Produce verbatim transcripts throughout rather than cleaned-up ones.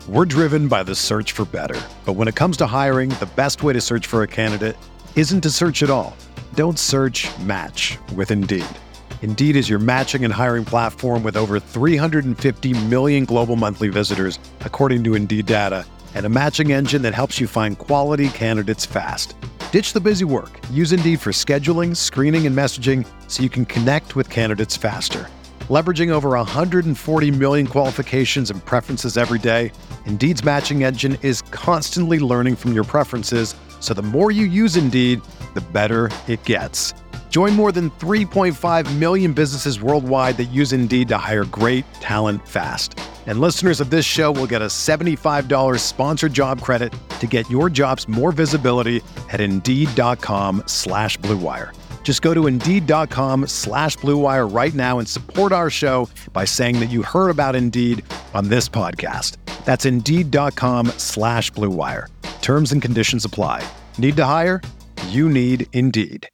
We're driven by the search for better. But when it comes to hiring, the best way to search for a candidate isn't to search at all. Don't search, match with Indeed. Indeed is your matching and hiring platform with over three hundred fifty million global monthly visitors, according to Indeed data, and a matching engine that helps you find quality candidates fast. Ditch the busy work. Use Indeed for scheduling, screening, and messaging so you can connect with candidates faster. Leveraging over one hundred forty million qualifications and preferences every day, Indeed's matching engine is constantly learning from your preferences, so the more you use Indeed, the better it gets. Join more than three point five million businesses worldwide that use Indeed to hire great talent fast. And listeners of this show will get a seventy-five dollars sponsored job credit to get your jobs more visibility at Indeed.com slash Blue Wire. Just go to Indeed.com slash Blue Wire right now and support our show by saying that you heard about Indeed on this podcast. That's Indeed.com slash Blue Wire. Terms and conditions apply. Need to hire? You need Indeed.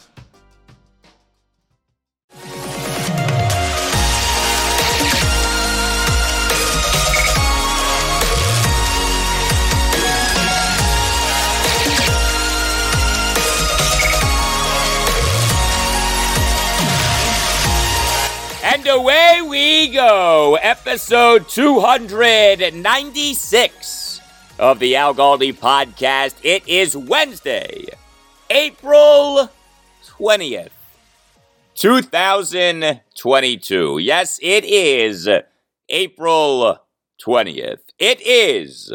And away we go, episode two ninety-six of the Al Galdi podcast. It is Wednesday, April twentieth, twenty twenty-two. Yes, it is April twentieth. It is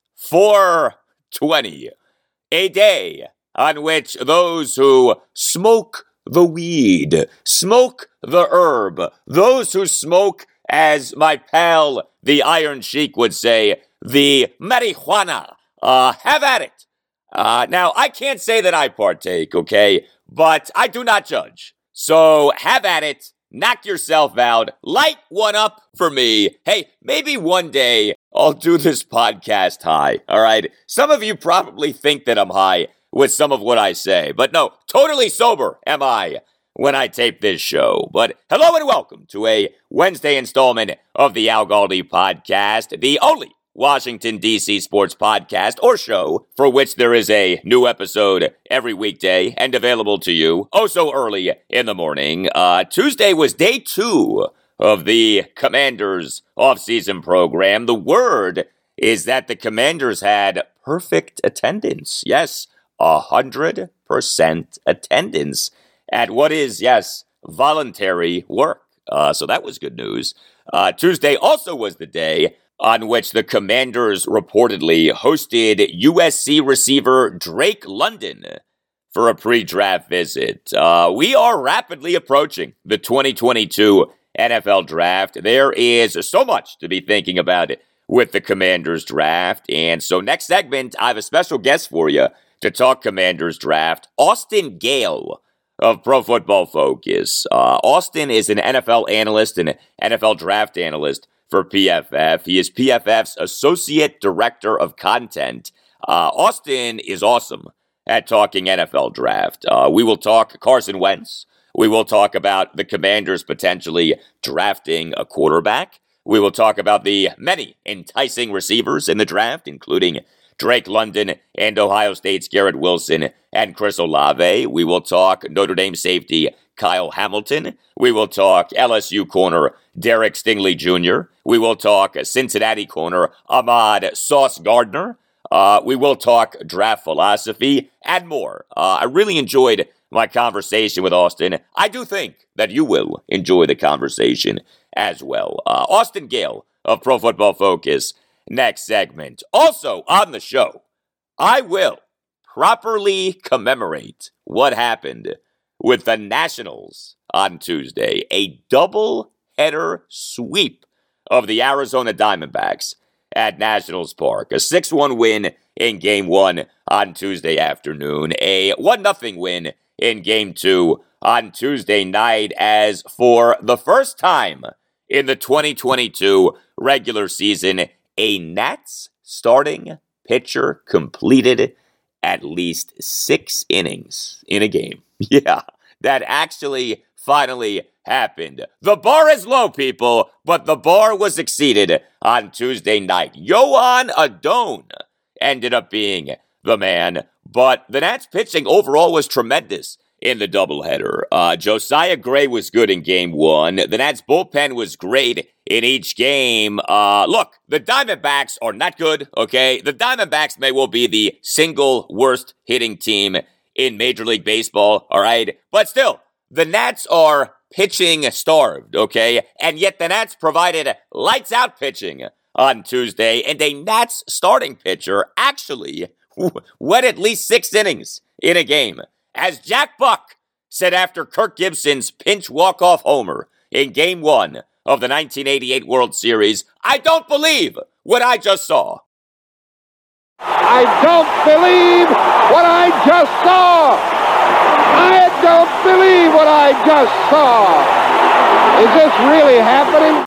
four twenty, a day on which those who smoke the weed, smoke the herb, those who smoke, as my pal, the Iron Sheik, would say, the marijuana, uh, have at it. Uh, now, I can't say that I partake, okay, but I do not judge. So, have at it, knock yourself out, light one up for me. Hey, maybe one day I'll do this podcast high, all right? Some of you probably think that I'm high with some of what I say. But no, totally sober am I when I tape this show. But hello and welcome to a Wednesday installment of the Al Galdi podcast, the only Washington, D C sports podcast or show for which there is a new episode every weekday and available to you oh so early in the morning. Uh, Tuesday was day two of the Commanders offseason program. The word is that the Commanders had perfect attendance. Yes, one hundred percent attendance at what is, yes, voluntary work. Uh, so that was good news. Uh, Tuesday also was the day on which the Commanders reportedly hosted U S C receiver Drake London for a pre-draft visit. Uh, we are rapidly approaching the twenty twenty-two N F L Draft. There is so much to be thinking about with the Commanders Draft. And so next segment, I have a special guest for you to talk Commanders Draft, Austin Gayle of Pro Football Focus. Uh, Austin is an N F L analyst and an N F L draft analyst for P F F. He is P F F's Associate Director of Content. Uh, Austin is awesome at talking N F L Draft. Uh, we will talk Carson Wentz. We will talk about the Commanders potentially drafting a quarterback. We will talk about the many enticing receivers in the draft, including Drake London and Ohio State's Garrett Wilson and Chris Olave. We will talk Notre Dame safety Kyle Hamilton. We will talk L S U corner Derek Stingley Junior We will talk Cincinnati corner Ahmad Sauce Gardner. Uh, we will talk draft philosophy and more. Uh, I really enjoyed my conversation with Austin. I do think that you will enjoy the conversation as well. Uh, Austin Gayle of Pro Football Focus. Next segment. Also on the show, I will properly commemorate what happened with the Nationals on Tuesday. A double-header sweep of the Arizona Diamondbacks at Nationals Park. A six one win in Game one on Tuesday afternoon. A one nothing win in Game two on Tuesday night, as for the first time in the twenty twenty-two regular season, a Nats starting pitcher completed at least six innings in a game. Yeah, that actually finally happened. The bar is low, people, but the bar was exceeded on Tuesday night. Johan Adon ended up being the man, but the Nats pitching overall was tremendous in the doubleheader. Uh, Josiah Gray was good in game one. The Nats bullpen was great in each game. Uh, look, the Diamondbacks are not good, okay? The Diamondbacks may well be the single worst hitting team in Major League Baseball, all right? But still, the Nats are pitching starved, okay? And yet the Nats provided lights-out pitching on Tuesday, and a Nats starting pitcher actually went at least six innings in a game. As Jack Buck said after Kirk Gibson's pinch walk-off homer in Game one of the nineteen eighty-eight World Series, I don't believe what I just saw. I don't believe what I just saw. I don't believe what I just saw. Is this really happening?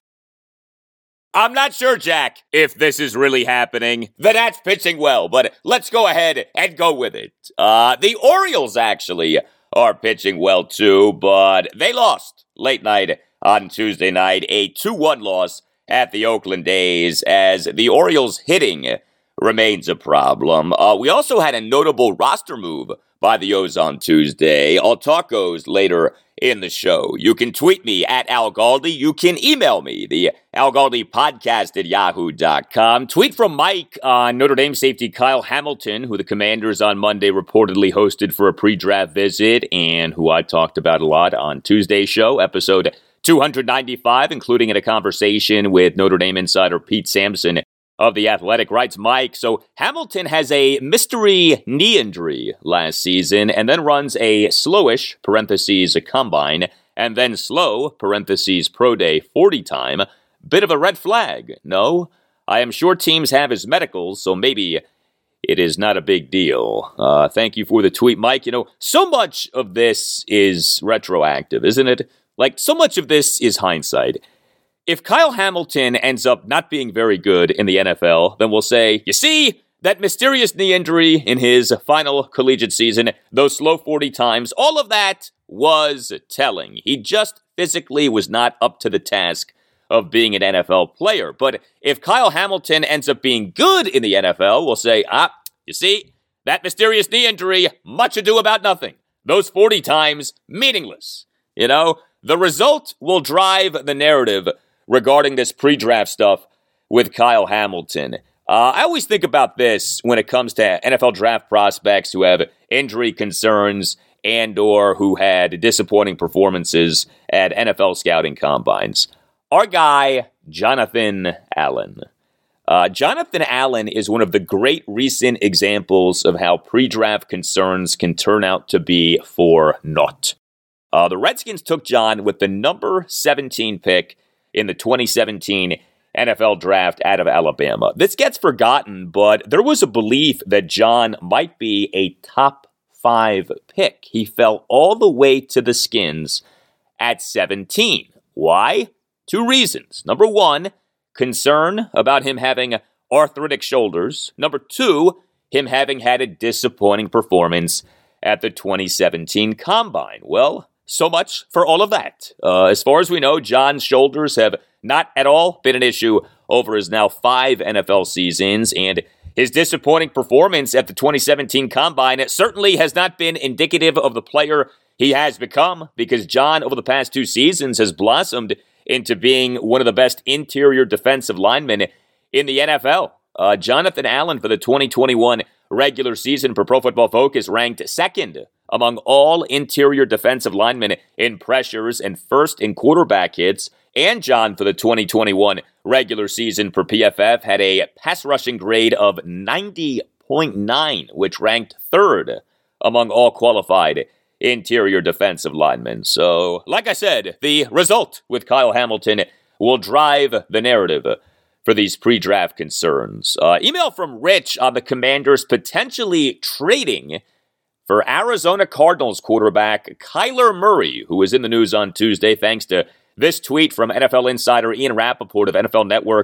I'm not sure, Jack, if this is really happening. The Nats pitching well, but let's go ahead and go with it. Uh, the Orioles actually are pitching well too, but they lost late night on Tuesday night, a two one loss at the Oakland A's as the Orioles hitting remains a problem. Uh, we also had a notable roster move by the O's on Tuesday. I'll talk O's later in the show. You can tweet me at Al Galdi. You can email me, the Al Galdi podcast at yahoo dot com. Tweet from Mike on Notre Dame safety Kyle Hamilton, who the Commanders on Monday reportedly hosted for a pre-draft visit and who I talked about a lot on Tuesday's show, episode two ninety-five, including in a conversation with Notre Dame insider Pete Sampson of The Athletic. Writes Mike, so Hamilton has a mystery knee injury last season and then runs a slowish, parentheses, a combine, and then slow, parentheses, pro day forty time. Bit of a red flag, no? I am sure teams have his medicals, so maybe it is not a big deal. Uh, thank you for the tweet, Mike. You know, so much of this is retroactive, isn't it? Like, so much of this is hindsight. If Kyle Hamilton ends up not being very good in the N F L, then we'll say, you see, that mysterious knee injury in his final collegiate season, those slow forty times, all of that was telling. He just physically was not up to the task of being an N F L player. But if Kyle Hamilton ends up being good in the N F L, we'll say, ah, you see, that mysterious knee injury, much ado about nothing. Those forty times, meaningless. You know, the result will drive the narrative regarding this pre-draft stuff with Kyle Hamilton. Uh, I always think about this when it comes to N F L draft prospects who have injury concerns and or who had disappointing performances at N F L scouting combines. Our guy, Jonathan Allen. Uh, Jonathan Allen is one of the great recent examples of how pre-draft concerns can turn out to be for naught. Uh, the Redskins took John with the number seventeen pick in the twenty seventeen N F L draft out of Alabama. This gets forgotten, but there was a belief that John might be a top five pick. He fell all the way to the Skins at seventeen. Why? Two reasons. Number one, concern about him having arthritic shoulders. Number two, him having had a disappointing performance at the twenty seventeen Combine. Well, so much for all of that. Uh, as far as we know, John's shoulders have not at all been an issue over his now five N F L seasons, and his disappointing performance at the twenty seventeen Combine certainly has not been indicative of the player he has become, because John, over the past two seasons, has blossomed into being one of the best interior defensive linemen in the N F L. Uh, Jonathan Allen, for the twenty twenty-one regular season per Pro Football Focus, ranked second among all interior defensive linemen in pressures and first in quarterback hits. And John, for the twenty twenty-one regular season per P F F, had a pass rushing grade of ninety point nine, which ranked third among all qualified interior defensive linemen. So, like I said, the result with Kyle Hamilton will drive the narrative for these pre-draft concerns. Uh, email from Rich on the Commanders potentially trading for Arizona Cardinals quarterback Kyler Murray, who was in the news on Tuesday thanks to this tweet from N F L insider Ian Rappaport of N F L Network and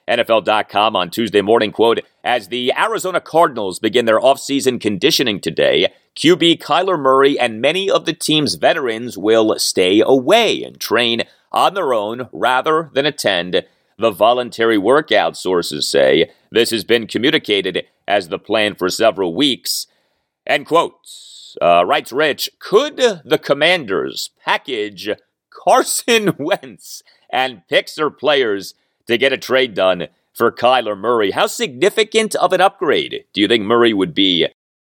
N F L dot com on Tuesday morning, quote, as the Arizona Cardinals begin their offseason conditioning today, Q B Kyler Murray and many of the team's veterans will stay away and train on their own rather than attend the voluntary workout, sources say. This has been communicated as the plan for several weeks. End quote. Uh, writes Rich, could the Commanders package Carson Wentz and picks or players to get a trade done for Kyler Murray? How significant of an upgrade do you think Murray would be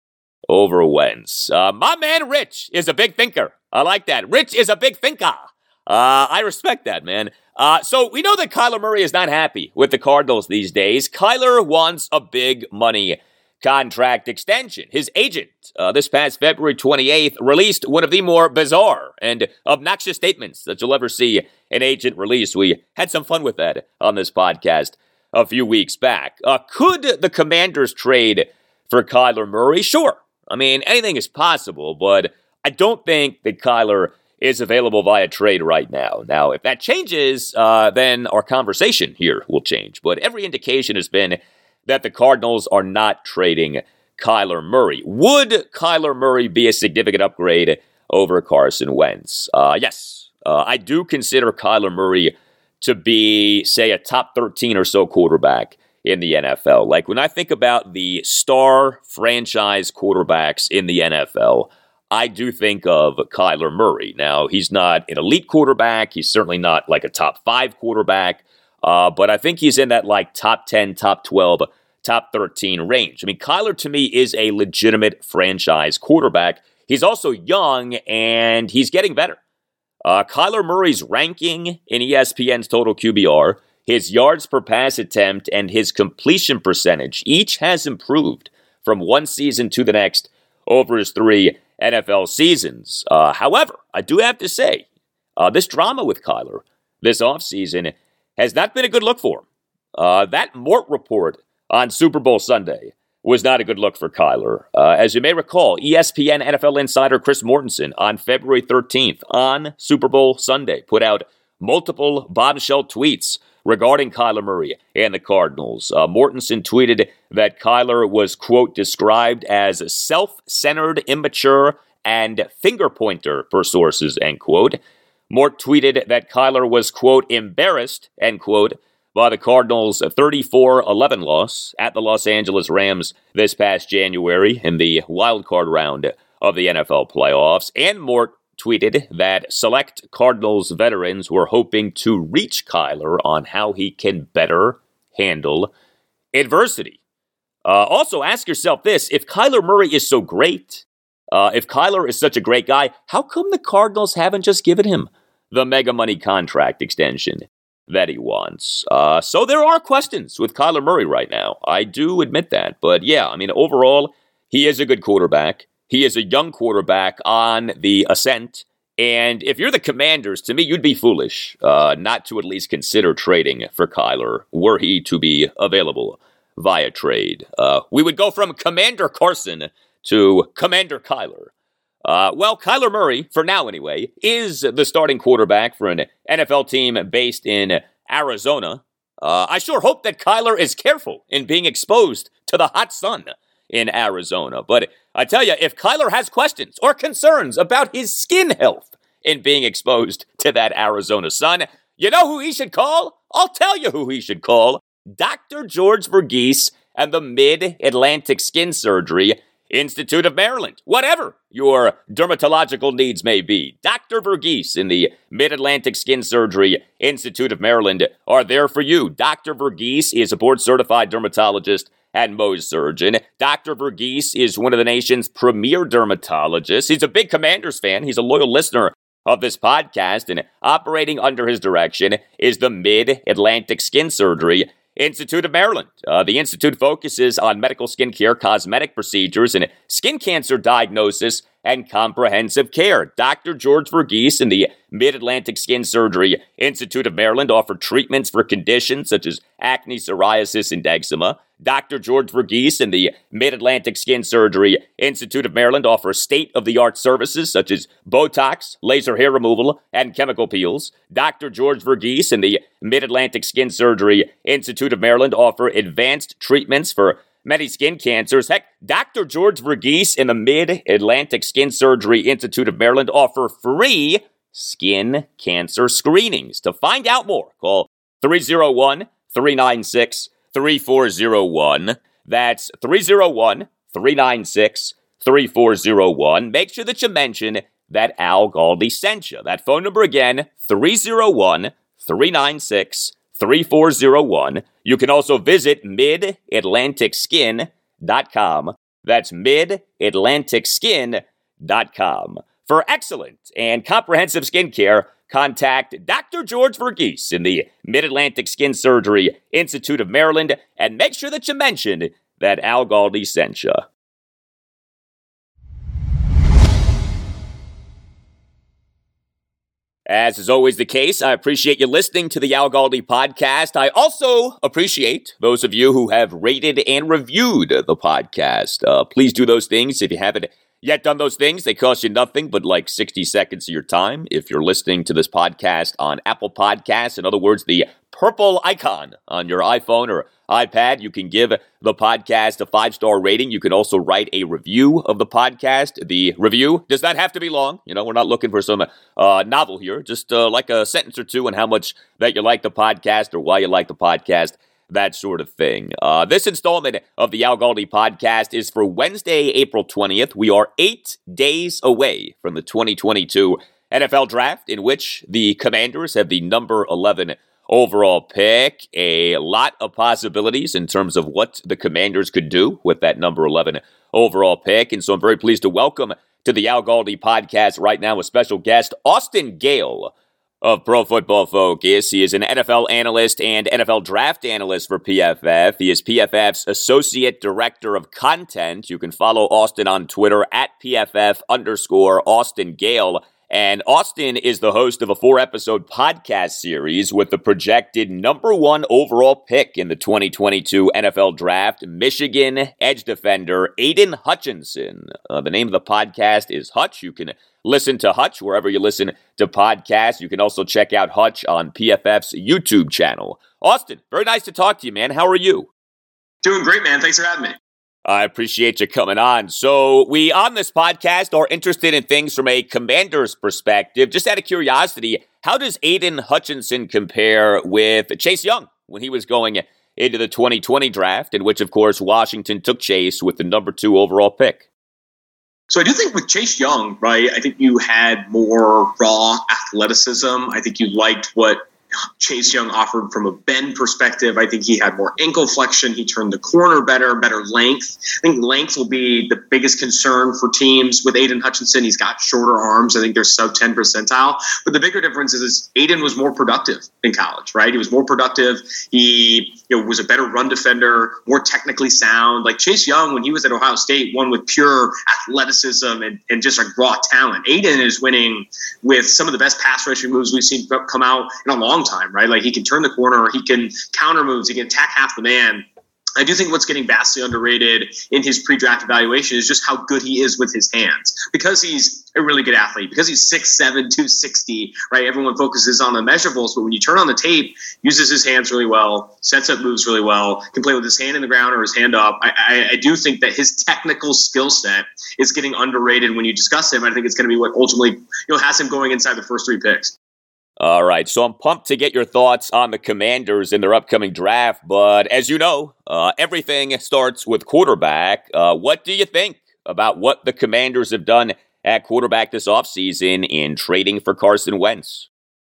over Wentz? Uh, my man Rich is a big thinker. I like that. Rich is a big thinker. Uh, I respect that, man. Uh, so we know that Kyler Murray is not happy with the Cardinals these days. Kyler wants a big money contract extension. His agent, uh, this past February twenty-eighth, released one of the more bizarre and obnoxious statements that you'll ever see an agent release. We had some fun with that on this podcast a few weeks back. Uh, could the Commanders trade for Kyler Murray? Sure. I mean, anything is possible, but I don't think that Kyler is available via trade right now. Now, if that changes, uh, then our conversation here will change. But every indication has been that the Cardinals are not trading Kyler Murray. Would Kyler Murray be a significant upgrade over Carson Wentz? Uh, yes, uh, I do consider Kyler Murray to be, say, a top thirteen or so quarterback in the N F L. Like, when I think about the star franchise quarterbacks in the N F L, I do think of Kyler Murray. Now, he's not an elite quarterback. He's certainly not like a top five quarterback. Uh, but I think he's in that like top ten, top twelve, top thirteen range. I mean, Kyler to me is a legitimate franchise quarterback. He's also young and he's getting better. Uh, Kyler Murray's ranking in E S P N's total Q B R, his yards per pass attempt, and his completion percentage each has improved from one season to the next over his three N F L seasons. Uh, however, I do have to say, uh, this drama with Kyler this offseason has not been a good look for him. Uh, that Mort report on Super Bowl Sunday was not a good look for Kyler. Uh, as you may recall, E S P N N F L insider Chris Mortensen on February thirteenth on Super Bowl Sunday put out multiple bombshell tweets regarding Kyler Murray and the Cardinals. Uh, Mortensen tweeted that Kyler was, quote, described as self-centered, immature, and finger-pointer per sources, end quote. Mort tweeted that Kyler was, quote, embarrassed, end quote, by the Cardinals' thirty-four eleven loss at the Los Angeles Rams this past January in the wildcard round of the N F L playoffs. And Mort tweeted that select Cardinals veterans were hoping to reach Kyler on how he can better handle adversity. Uh, also, ask yourself this. If Kyler Murray is so great, uh, if Kyler is such a great guy, how come the Cardinals haven't just given him the mega money contract extension that he wants? Uh, so there are questions with Kyler Murray right now. I do admit that. But yeah, I mean, overall, he is a good quarterback. He is a young quarterback on the ascent. And if you're the Commanders, to me, you'd be foolish uh, not to at least consider trading for Kyler were he to be available via trade. Uh, we would go from Commander Carson to Commander Kyler. Uh, well, Kyler Murray, for now anyway, is the starting quarterback for an N F L team based in Arizona. Uh, I sure hope that Kyler is careful in being exposed to the hot sun in Arizona. But I tell you, if Kyler has questions or concerns about his skin health in being exposed to that Arizona sun, you know who he should call? I'll tell you who he should call. Doctor George Verghese and the Mid-Atlantic Skin Surgery Institute of Maryland. Whatever your dermatological needs may be, Doctor Verghese in the Mid-Atlantic Skin Surgery Institute of Maryland are there for you. Doctor Verghese is a board-certified dermatologist and Mohs surgeon. Doctor Verghese is one of the nation's premier dermatologists. He's a big Commanders fan. He's a loyal listener of this podcast, and operating under his direction is the Mid-Atlantic Skin Surgery Institute of Maryland. Uh, the Institute focuses on medical skincare, cosmetic procedures, and skin cancer diagnosis and comprehensive care. Doctor George Verghese and the Mid-Atlantic Skin Surgery Institute of Maryland offer treatments for conditions such as acne, psoriasis, and eczema. Doctor George Verghese and the Mid-Atlantic Skin Surgery Institute of Maryland offer state-of-the-art services such as Botox, laser hair removal, and chemical peels. Doctor George Verghese and the Mid-Atlantic Skin Surgery Institute of Maryland offer advanced treatments for many skin cancers. Heck, Doctor George Verghese and the Mid-Atlantic Skin Surgery Institute of Maryland offer free skin cancer screenings. To find out more, call three oh one, three nine six, three four oh one. That's three oh one, three nine six, three four oh one. Make sure that you mention that Al Galdi sent you. That phone number again, three oh one, three nine six, three four oh one. You can also visit mid atlantic skin dot com. That's mid atlantic skin dot com. For excellent and comprehensive skincare, contact Doctor George Verghese in the Mid-Atlantic Skin Surgery Institute of Maryland, and make sure that you mention that Al Galdi sent you. As is always the case, I appreciate you listening to the Al Galdi podcast. I also appreciate those of you who have rated and reviewed the podcast. Uh, please do those things if you haven't yet done those things. They cost you nothing but like sixty seconds of your time. If you're listening to this podcast on Apple Podcasts, in other words, the purple icon on your iPhone or iPad, you can give the podcast a five-star rating. You can also write a review of the podcast. The review does not have to be long. You know, we're not looking for some uh, novel here. Just uh, like a sentence or two on how much that you like the podcast or why you like the podcast, that sort of thing. Uh, this installment of the Al Galdi podcast is for Wednesday, April twentieth. We are eight days away from the twenty twenty-two N F L Draft, in which the Commanders have the number eleven overall pick. A lot of possibilities in terms of what the Commanders could do with that number eleven overall pick. And so I'm very pleased to welcome to the Al Galdi podcast right now a special guest, Austin Gayle of Pro Football Focus. He is an N F L analyst and N F L draft analyst for P F F. He is P F F's Associate Director of Content. You can follow Austin on Twitter at P F F underscore Austin Gayle. And Austin is the host of a four-episode podcast series with the projected number one overall pick in the twenty twenty-two N F L Draft, Michigan edge defender Aidan Hutchinson. Uh, the name of the podcast is Hutch. You can listen to Hutch wherever you listen to podcasts. You can also check out Hutch on P F F's YouTube channel. Austin, very nice to talk to you, man. How are you? Doing great, man. Thanks for having me. I appreciate you coming on. So we, on this podcast, are interested in things from a Commander's perspective. Just out of curiosity, how does Aidan Hutchinson compare with Chase Young when he was going into the twenty twenty draft, in which, of course, Washington took Chase with the number two overall pick? So I do think with Chase Young, right, I think you had more raw athleticism. I think you liked what Chase Young offered from a bend perspective. I think he had more ankle flexion. He turned the corner better, better length. I think length will be the biggest concern for teams with Aidan Hutchinson. He's got shorter arms. I think they're sub ten percentile. But the bigger difference is, is Aidan was more productive in college, right? He was more productive. He you know, was a better run defender, more technically sound. Like Chase Young, when he was at Ohio State, won with pure athleticism and, and just like raw talent. Aidan is winning with some of the best pass rushing moves we've seen come out in a long time, right? Like he can turn the corner, he can counter moves, he can attack half the man. I do think what's getting vastly underrated in his pre-draft evaluation is just how good he is with his hands. Because he's a really good athlete, because he's six seven, two sixty, right? Everyone focuses on the measurables, but when you turn on the tape, uses his hands really well, sets up moves really well, can play with his hand in the ground or his hand up. I, I, I do think that his technical skill set is getting underrated when you discuss him. I think it's going to be what ultimately, you know, has him going inside the first three picks. All right, so I'm pumped to get your thoughts on the Commanders in their upcoming draft, but as you know, uh, everything starts with quarterback. Uh, what do you think about what the Commanders have done at quarterback this offseason in trading for Carson Wentz?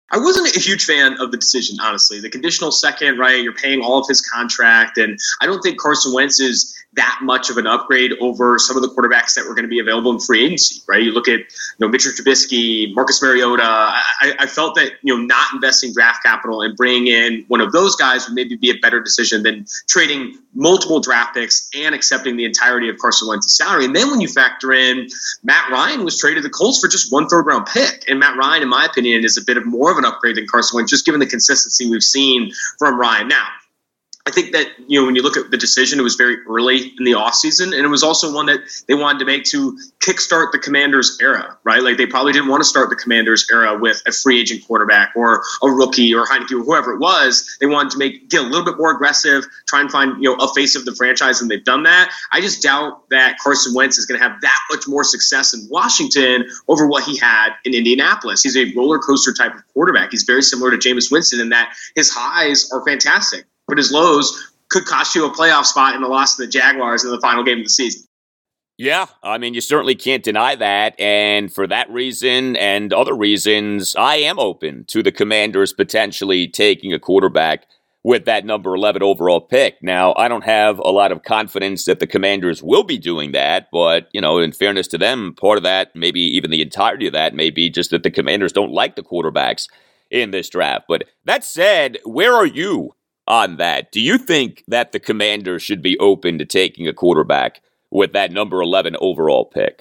I wasn't a huge fan of the decision, honestly. The conditional second, right? You're paying all of his contract, and I don't think Carson Wentz is that much of an upgrade over some of the quarterbacks that were going to be available in free agency, right? You look at, you know, Mitchell Trubisky, Marcus Mariota. I, I felt that, you know, not investing draft capital and bringing in one of those guys would maybe be a better decision than trading multiple draft picks and accepting the entirety of Carson Wentz's salary. And then when you factor in Matt Ryan was traded to the Colts for just one third round pick, and Matt Ryan, in my opinion, is a bit of more of an upgrade than Carson Wentz, just given the consistency we've seen from Ryan. Now, I think that, you know, when you look at the decision, it was very early in the offseason, and it was also one that they wanted to make to kickstart the Commanders era, right? Like, they probably didn't want to start the Commanders era with a free agent quarterback or a rookie or Heineke or whoever it was. They wanted to make get a little bit more aggressive, try and find, you know, a face of the franchise, and they've done that. I just doubt that Carson Wentz is going to have that much more success in Washington over what he had in Indianapolis. He's a roller coaster type of quarterback. He's very similar to Jameis Winston in that his highs are fantastic, but his lows could cost you a playoff spot in the loss to the Jaguars in the final game of the season. Yeah, I mean, you certainly can't deny that. And for that reason and other reasons, I am open to the Commanders potentially taking a quarterback with that number eleven overall pick. Now, I don't have a lot of confidence that the Commanders will be doing that, but, you know, in fairness to them, part of that, maybe even the entirety of that, may be just that the Commanders don't like the quarterbacks in this draft. But that said, where are you on that? Do you think that the Commanders should be open to taking a quarterback with that number eleven overall pick?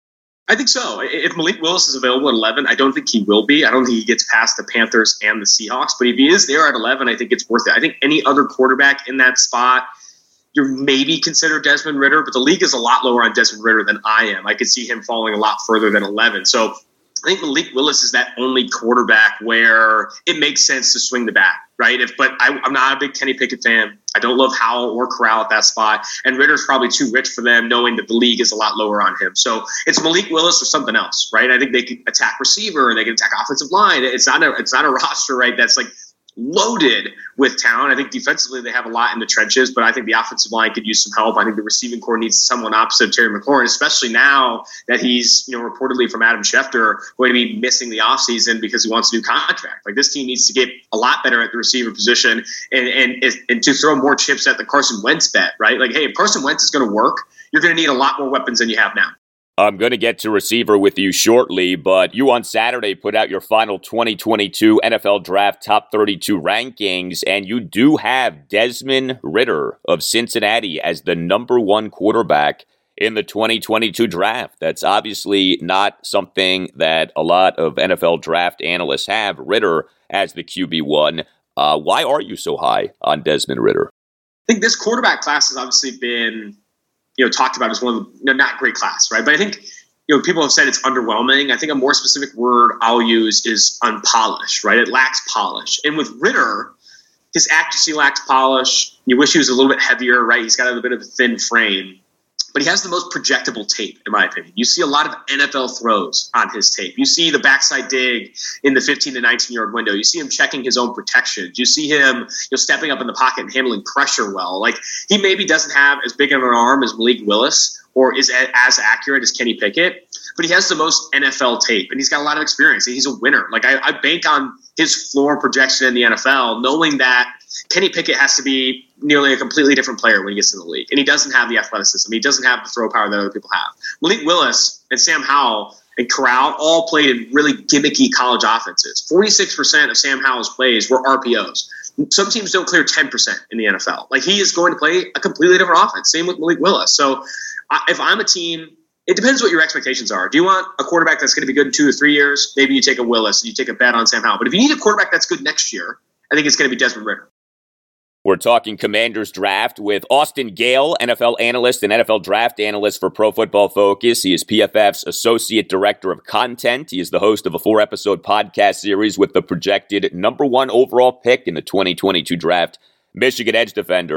I think so. If Malik Willis is available at eleven, I don't think he will be. I don't think he gets past the Panthers and the Seahawks. But if he is there at eleven, I think it's worth it. I think any other quarterback in that spot, you're maybe consider Desmond Ridder, but the league is a lot lower on Desmond Ridder than I am. I could see him falling a lot further than eleven. So I think Malik Willis is that only quarterback where it makes sense to swing the bat, right? If, but I, I'm not a big Kenny Pickett fan. I don't love Howell or Corral at that spot. And Ritter's probably too rich for them, knowing that the league is a lot lower on him. So it's Malik Willis or something else, right? I think they could attack receiver and they can attack offensive line. It's not a, it's not a roster, right, that's like loaded with talent. I think defensively they have a lot in the trenches, but I think the offensive line could use some help. I think the receiving core needs someone opposite of Terry McLaurin, especially now that he's, you know, reportedly from Adam Schefter going to be missing the offseason because he wants a new contract. Like, this team needs to get a lot better at the receiver position and and and to throw more chips at the Carson Wentz bet, right? Like, hey, if Carson Wentz is going to work, you're going to need a lot more weapons than you have now. I'm going to get to receiver with you shortly, but you on Saturday put out your final twenty twenty-two N F L Draft Top thirty-two rankings, and you do have Desmond Ridder of Cincinnati as the number one quarterback in the twenty twenty-two draft. That's obviously not something that a lot of N F L draft analysts have, Ridder as the Q B one. Uh, why are you so high on Desmond Ridder? I think this quarterback class has obviously been, you know, talked about as one of the, you know, not great class, right? But I think, you know, people have said it's underwhelming. I think a more specific word I'll use is unpolished, right? It lacks polish. And with Ridder, his accuracy lacks polish. You wish he was a little bit heavier, right? He's got a little bit of a thin frame. But he has the most projectable tape, in my opinion. You see a lot of N F L throws on his tape. You see the backside dig in the fifteen to nineteen-yard window. You see him checking his own protections. You see him, you know, stepping up in the pocket and handling pressure well. Like, he maybe doesn't have as big of an arm as Malik Willis or is as accurate as Kenny Pickett, but he has the most N F L tape, and he's got a lot of experience. He's a winner. Like, I, I bank on his floor projection in the N F L, knowing that Kenny Pickett has to be nearly a completely different player when he gets in the league. And he doesn't have the athleticism. He doesn't have the throw power that other people have. Malik Willis and Sam Howell and Corral all played in really gimmicky college offenses. forty-six percent of Sam Howell's plays were R P Os. Some teams don't clear ten percent in the N F L. Like, he is going to play a completely different offense. Same with Malik Willis. So if I'm a team, it depends what your expectations are. Do you want a quarterback that's going to be good in two or three years? Maybe you take a Willis and you take a bet on Sam Howell. But if you need a quarterback that's good next year, I think it's going to be Desmond Ridder. We're talking Commanders draft with Austin Gayle, N F L analyst and N F L draft analyst for Pro Football Focus. He is P F F's Associate Director of Content. He is the host of a four-episode podcast series with the projected number one overall pick in the twenty twenty-two draft, Michigan edge defender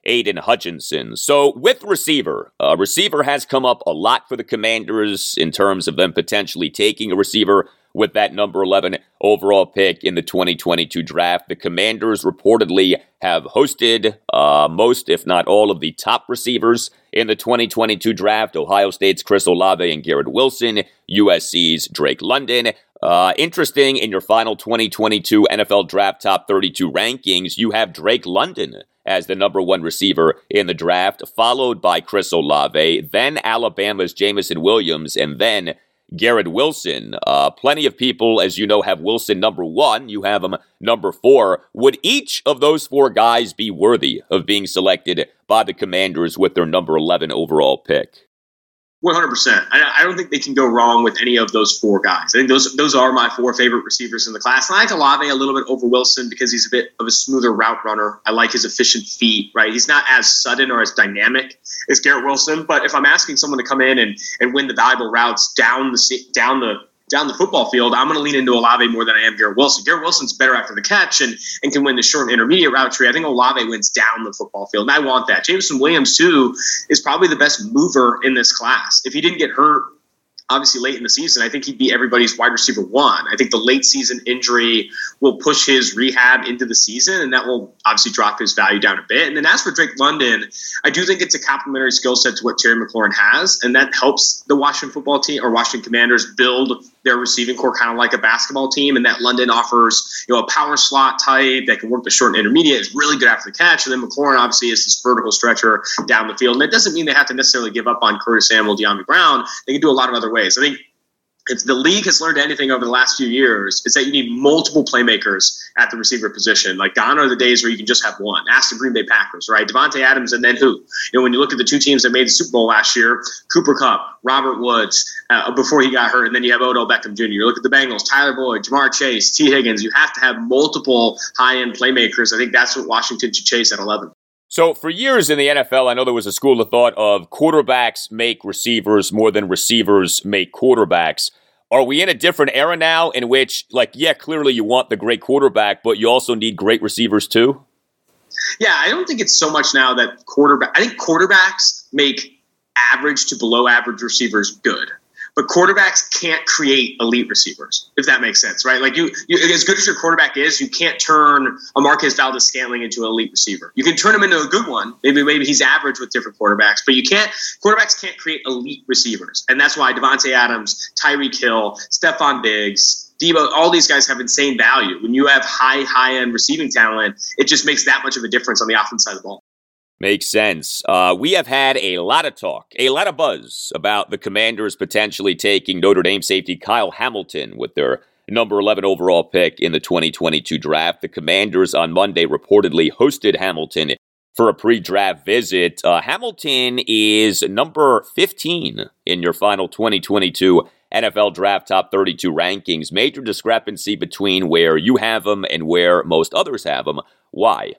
Aiden Hutchinson. So with receiver, uh, receiver has come up a lot for the Commanders in terms of them potentially taking a receiver with that number eleven overall pick in the twenty twenty-two draft. The Commanders reportedly have hosted uh, most, if not all, of the top receivers in the twenty twenty-two draft. Ohio State's Chris Olave and Garrett Wilson, U S C's Drake London. Uh, interesting, in your final twenty twenty-two N F L Draft Top thirty-two rankings, you have Drake London as the number one receiver in the draft, followed by Chris Olave, then Alabama's Jameson Williams, and then Garrett Wilson. Uh, plenty of people, as you know, have Wilson number one. You have him number four. Would each of those four guys be worthy of being selected by the Commanders with their number eleven overall pick? one hundred percent. I, I don't think they can go wrong with any of those four guys. I think those those are my four favorite receivers in the class. And I like Olave a little bit over Wilson because he's a bit of a smoother route runner. I like his efficient feet, right? He's not as sudden or as dynamic as Garrett Wilson. But if I'm asking someone to come in and, and win the valuable routes down the down the down the football field, I'm going to lean into Olave more than I am Garrett Wilson. Garrett Wilson's better after the catch and, and can win the short and intermediate route tree. I think Olave wins down the football field, and I want that. Jameson Williams, too, is probably the best mover in this class. If he didn't get hurt, obviously late in the season, I think he'd be everybody's wide receiver one. I think the late season injury will push his rehab into the season, and that will obviously drop his value down a bit. And then as for Drake London, I do think it's a complementary skill set to what Terry McLaurin has, and that helps the Washington football team or Washington Commanders build their receiving core kind of like a basketball team. And that London offers, you know, a power slot type that can work the short and intermediate, is really good after the catch. And then McLaurin obviously is this vertical stretcher down the field. And it doesn't mean they have to necessarily give up on Curtis Samuel, De'Ami Brown. They can do a lot of other ways. I think if the league has learned anything over the last few years, it's that you need multiple playmakers at the receiver position. Like, gone are the days where you can just have one. Ask the Green Bay Packers, right? Devontae Adams and then who? You know, when you look at the two teams that made the Super Bowl last year, Cooper Kupp, Robert Woods, uh, before he got hurt, and then you have Odell Beckham Junior You look at the Bengals, Tyler Boyd, Jamar Chase, T. Higgins. You have to have multiple high-end playmakers. I think that's what Washington should chase at eleven. So for years in the N F L, I know there was a school of thought of quarterbacks make receivers more than receivers make quarterbacks. Are we in a different era now in which, like, yeah, clearly you want the great quarterback, but you also need great receivers too? Yeah, I don't think it's so much now that quarterback. I think quarterbacks make average to below average receivers good. But quarterbacks can't create elite receivers, if that makes sense, right? Like, you, you as good as your quarterback is, you can't turn a Marquez Valdes-Scantling into an elite receiver. You can turn him into a good one. Maybe maybe he's average with different quarterbacks, but you can't. Quarterbacks can't create elite receivers, and that's why Devontae Adams, Tyreek Hill, Stephon Diggs, Debo, all these guys have insane value. When you have high high end receiving talent, it just makes that much of a difference on the offense side of the ball. Makes sense. Uh, we have had a lot of talk, a lot of buzz about the Commanders potentially taking Notre Dame safety Kyle Hamilton with their number eleven overall pick in the twenty twenty-two draft. The Commanders on Monday reportedly hosted Hamilton for a pre-draft visit. Uh, Hamilton is number fifteen in your final twenty twenty-two N F L Draft Top thirty-two rankings. Major discrepancy between where you have him and where most others have him. Why?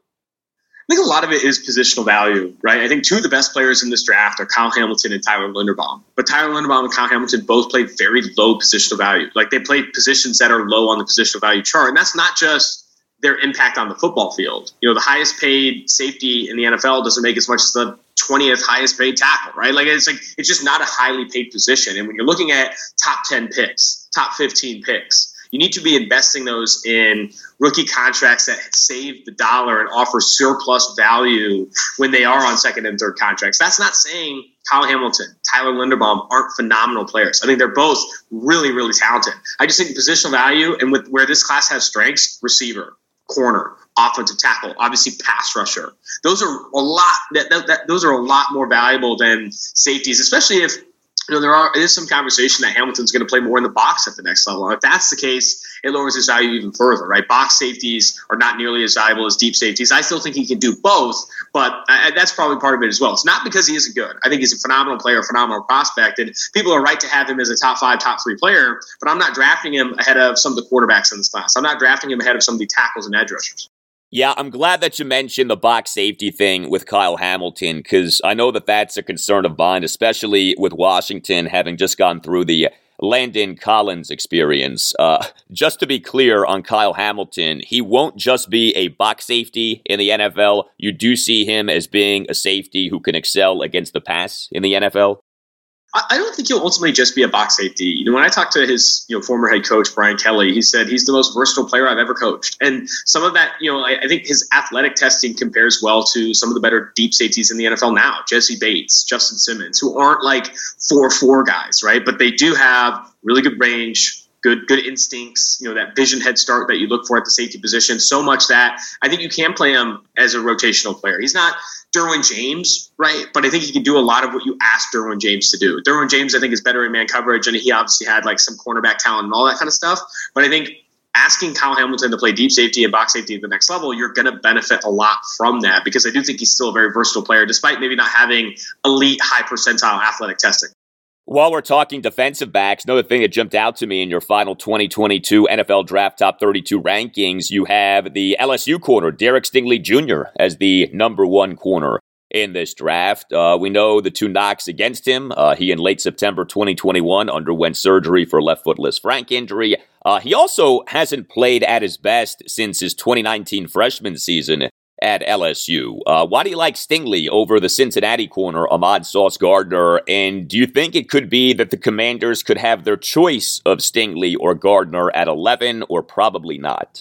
I think a lot of it is positional value, right? I think two of the best players in this draft are Kyle Hamilton and Tyler Linderbaum. But Tyler Linderbaum and Kyle Hamilton both play very low positional value. Like, they play positions that are low on the positional value chart. And that's not just their impact on the football field. You know, the highest paid safety in the N F L doesn't make as much as the twentieth highest paid tackle, right? Like, it's like it's just not a highly paid position. And when you're looking at top ten picks, top fifteen picks, you need to be investing those in rookie contracts that save the dollar and offer surplus value when they are on second and third contracts. That's not saying Kyle Hamilton, Tyler Linderbaum aren't phenomenal players. I think they're both really, really talented. I just think the positional value and with where this class has strengths, receiver, corner, offensive tackle, obviously pass rusher. Those are a lot. That, that, that those are a lot more valuable than safeties, especially if, you know, there are is some conversation that Hamilton's going to play more in the box at the next level. And if that's the case, it lowers his value even further, right? Box safeties are not nearly as valuable as deep safeties. I still think he can do both, but I, that's probably part of it as well. It's not because he isn't good. I think he's a phenomenal player, a phenomenal prospect, and people are right to have him as a top five, top three player, but I'm not drafting him ahead of some of the quarterbacks in this class. I'm not drafting him ahead of some of the tackles and edge rushers. Yeah, I'm glad that you mentioned the box safety thing with Kyle Hamilton, because I know that that's a concern of mine, especially with Washington having just gone through the Landon Collins experience. Uh, just to be clear on Kyle Hamilton, he won't just be a box safety in the N F L. You do see him as being a safety who can excel against the pass in the N F L? I don't think he'll ultimately just be a box safety. You know, when I talked to his, you know, former head coach, Brian Kelly, he said he's the most versatile player I've ever coached. And some of that, you know, I, I think his athletic testing compares well to some of the better deep safeties in the N F L now. Jesse Bates, Justin Simmons, who aren't like four four guys, right? But they do have really good range, good good instincts, you know, that vision head start that you look for at the safety position. So much that I think you can play him as a rotational player. He's not Derwin James, right? But I think he can do a lot of what you asked Derwin James to do. Derwin James, I think, is better in man coverage, and he obviously had like some cornerback talent and all that kind of stuff. But I think asking Kyle Hamilton to play deep safety and box safety at the next level, you're going to benefit a lot from that, because I do think he's still a very versatile player, despite maybe not having elite high percentile athletic testing. While we're talking defensive backs, another thing that jumped out to me in your final twenty twenty-two N F L Draft Top thirty-two rankings, you have the L S U corner, Derek Stingley Junior, as the number one corner in this draft. Uh, we know the two knocks against him. Uh, he, in late September twenty twenty-one, underwent surgery for left foot Lisfranc injury. Uh, he also hasn't played at his best since his twenty nineteen freshman season at L S U. Uh, why do you like Stingley over the Cincinnati corner, Ahmad Sauce Gardner? And do you think it could be that the Commanders could have their choice of Stingley or Gardner at eleven, or probably not?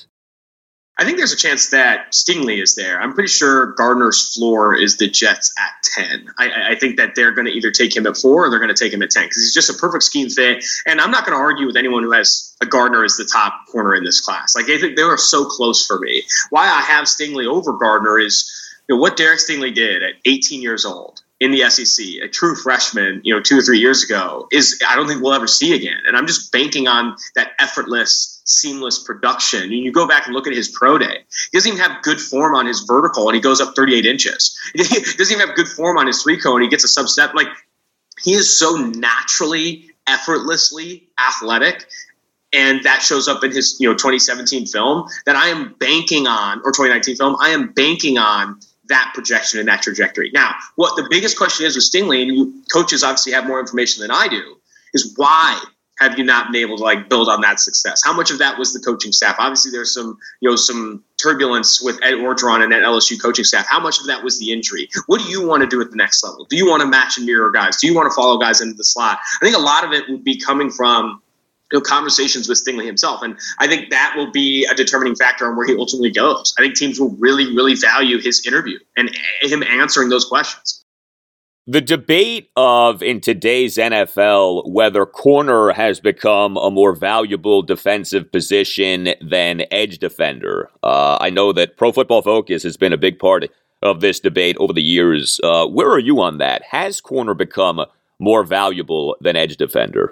I think there's a chance that Stingley is there. I'm pretty sure Gardner's floor is the Jets at ten. I, I think that they're going to either take him at four or they're going to take him at ten, because he's just a perfect scheme fit. And I'm not going to argue with anyone who has a Gardner as the top corner in this class. Like, I think they are so close for me. Why I have Stingley over Gardner is, you know, what Derek Stingley did at eighteen years old in the S E C, a true freshman, you know, two or three years ago, is I don't think we'll ever see again. And I'm just banking on that effortless, seamless production. And you go back and look at his pro day. He doesn't even have good form on his vertical, and he goes up thirty-eight inches. He doesn't even have good form on his three cone. He gets a sub step. Like, he is so naturally, effortlessly athletic. And that shows up in his, you know, twenty seventeen film that I am banking on, or twenty nineteen film. I am banking on that projection and that trajectory. Now, what the biggest question is with Stingley, and you coaches obviously have more information than I do, is why have you not been able to like build on that success? How much of that was the coaching staff? Obviously, there's some, you know, some turbulence with Ed Orgeron and that L S U coaching staff. How much of that was the injury? What do you want to do at the next level? Do you want to match and mirror guys? Do you want to follow guys into the slot? I think a lot of it would be coming from, you know, conversations with Stingley himself. And I think that will be a determining factor on where he ultimately goes. I think teams will really, really value his interview and him answering those questions. The debate of, in today's N F L, whether corner has become a more valuable defensive position than edge defender. Uh, I know that Pro Football Focus has been a big part of this debate over the years. Uh, where are you on that? Has corner become more valuable than edge defender?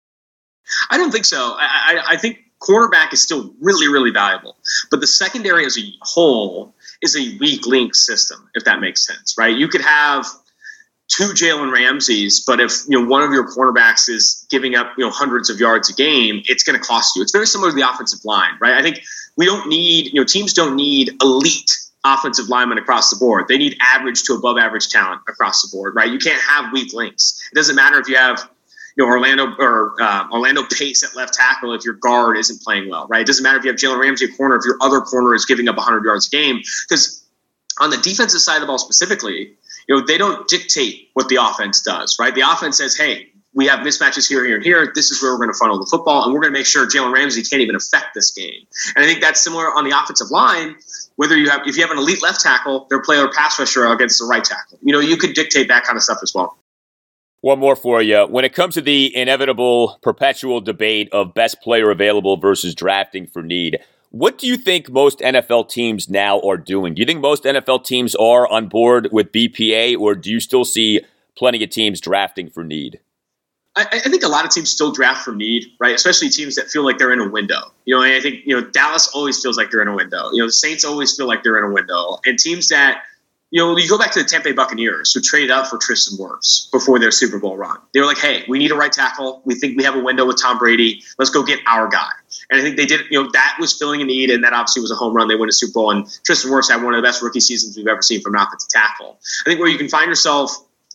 I don't think so. I, I, I think cornerback is still really, really valuable. But the secondary as a whole is a weak link system, if that makes sense, right? You could have two Jalen Ramseys, but if, you know, one of your cornerbacks is giving up, you know, hundreds of yards a game, it's going to cost you. It's very similar to the offensive line, right? I think we don't need, you know, teams don't need elite offensive linemen across the board. They need average to above average talent across the board, right? You can't have weak links. It doesn't matter if you have, you know, Orlando or uh, Orlando Pace at left tackle if your guard isn't playing well, right? It doesn't matter if you have Jalen Ramsey at corner if your other corner is giving up one hundred yards a game. Because on the defensive side of the ball specifically, you know, they don't dictate what the offense does, right? The offense says, hey, we have mismatches here, here, and here. This is where we're going to funnel the football, and we're going to make sure Jalen Ramsey can't even affect this game. And I think that's similar on the offensive line. Whether you have, if you have an elite left tackle, they're playing a pass rusher against the right tackle. You know, you could dictate that kind of stuff as well. One more for you. When it comes to the inevitable perpetual debate of best player available versus drafting for need, what do you think most N F L teams now are doing? Do you think most N F L teams are on board with B P A, or do you still see plenty of teams drafting for need? I, I think a lot of teams still draft for need, right? Especially teams that feel like they're in a window. You know, and I think, you know, Dallas always feels like they're in a window. You know, the Saints always feel like they're in a window. And teams that, you know, you go back to the Tampa Bay Buccaneers, who traded up for Tristan Wirfs before their Super Bowl run. They were like, hey, we need a right tackle. We think we have a window with Tom Brady. Let's go get our guy. And I think they did, you know, that was filling a need, and that obviously was a home run. They win a Super Bowl, and Tristan Wirfs had one of the best rookie seasons we've ever seen from an offensive tackle. I think where you can find yourself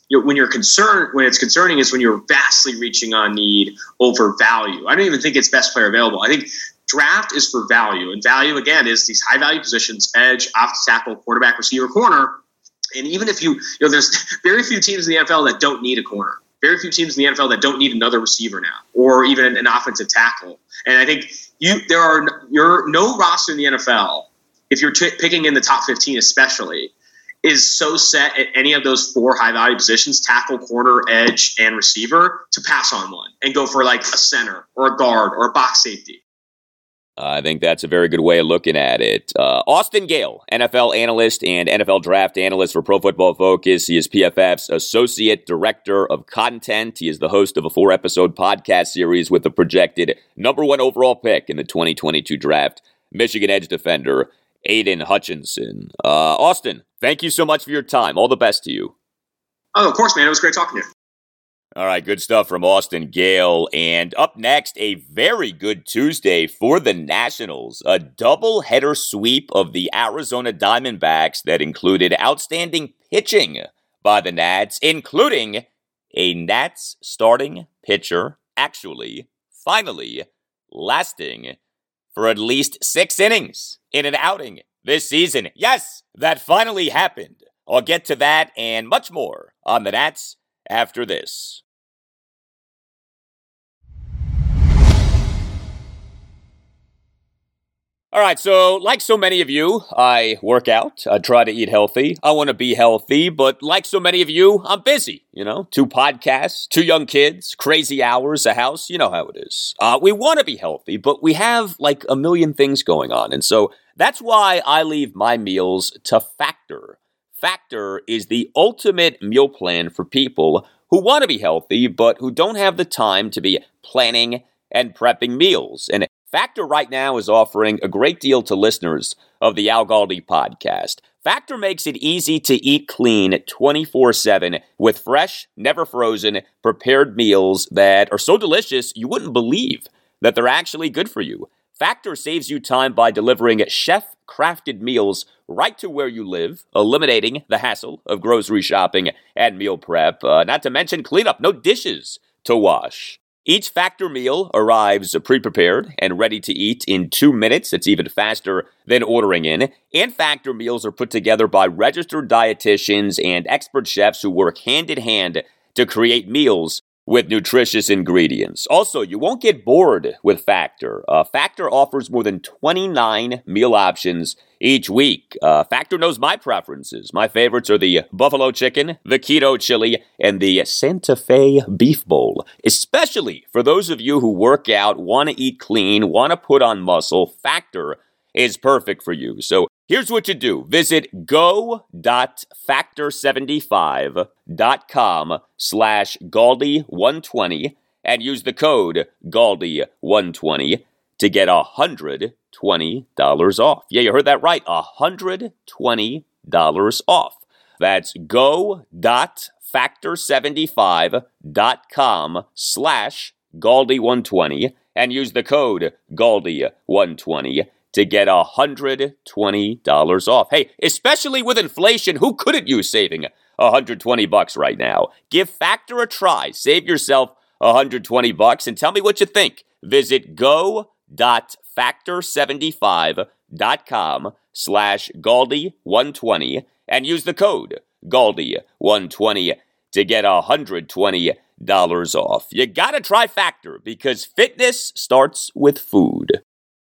you're, when you're concerned, when it's concerning is when you're vastly reaching on need over value. I don't even think it's best player available. I think draft is for value, and value again is these high value positions: edge, offensive tackle, quarterback, receiver, corner. And even if you, you know, there's very few teams in the N F L that don't need a corner. Very few teams in the N F L that don't need another receiver now, or even an, an offensive tackle. And I think you there are you're no roster in the N F L, if you're t- picking in the top fifteen especially, is so set at any of those four high value positions: tackle, corner, edge, and receiver, to pass on one and go for like a center or a guard or a box safety. I think that's a very good way of looking at it. Uh, Austin Gayle, N F L analyst and N F L draft analyst for Pro Football Focus. He is P F F's Associate Director of Content. He is the host of a four-episode podcast series with the projected number one overall pick in the twenty twenty-two draft, Michigan edge defender Aidan Hutchinson. Uh, Austin, thank you so much for your time. All the best to you. Oh, of course, man. It was great talking to you. All right, good stuff from Austin Gayle. And up next, a very good Tuesday for the Nationals. A double-header sweep of the Arizona Diamondbacks that included outstanding pitching by the Nats, including a Nats starting pitcher, actually, finally, lasting for at least six innings in an outing this season. Yes, that finally happened. I'll get to that and much more on the Nats after this. All right, so like so many of you, I work out, I try to eat healthy, I want to be healthy, but like so many of you, I'm busy, you know, two podcasts, two young kids, crazy hours, a house, you know how it is. Uh, we want to be healthy, but we have like a million things going on, and so that's why I leave my meals to Factor. Factor is the ultimate meal plan for people who want to be healthy, but who don't have the time to be planning and prepping meals. And Factor right now is offering a great deal to listeners of the Al Galdi podcast. Factor makes it easy to eat clean twenty-four seven with fresh, never frozen, prepared meals that are so delicious you wouldn't believe that they're actually good for you. Factor saves you time by delivering chef-crafted meals right to where you live, eliminating the hassle of grocery shopping and meal prep, uh, not to mention cleanup, no dishes to wash. Each Factor meal arrives pre-prepared and ready to eat in two minutes. It's even faster than ordering in. And Factor meals are put together by registered dietitians and expert chefs who work hand in hand to create meals with nutritious ingredients. Also, you won't get bored with Factor. Uh, Factor offers more than twenty-nine meal options each week. Uh, Factor knows my preferences. My favorites are the buffalo chicken, the keto chili, and the Santa Fe beef bowl. Especially for those of you who work out, want to eat clean, want to put on muscle, Factor is perfect for you. So here's what you do. Visit go.factor seventy-five dot com slash Galdi one twenty and use the code Galdi one twenty to get one hundred twenty dollars off. Yeah, you heard that right. one hundred twenty dollars off. That's go.factor seventy-five dot com slash Galdi one twenty and use the code Galdi one twenty to get one hundred twenty dollars off. Hey, especially with inflation, who couldn't use saving one hundred twenty bucks right now? Give Factor a try. Save yourself one hundred twenty bucks and tell me what you think. Visit go.factor seventy-five dot com slash Galdi one twenty and use the code Galdi one twenty to get one hundred twenty dollars off. You gotta try Factor because fitness starts with food.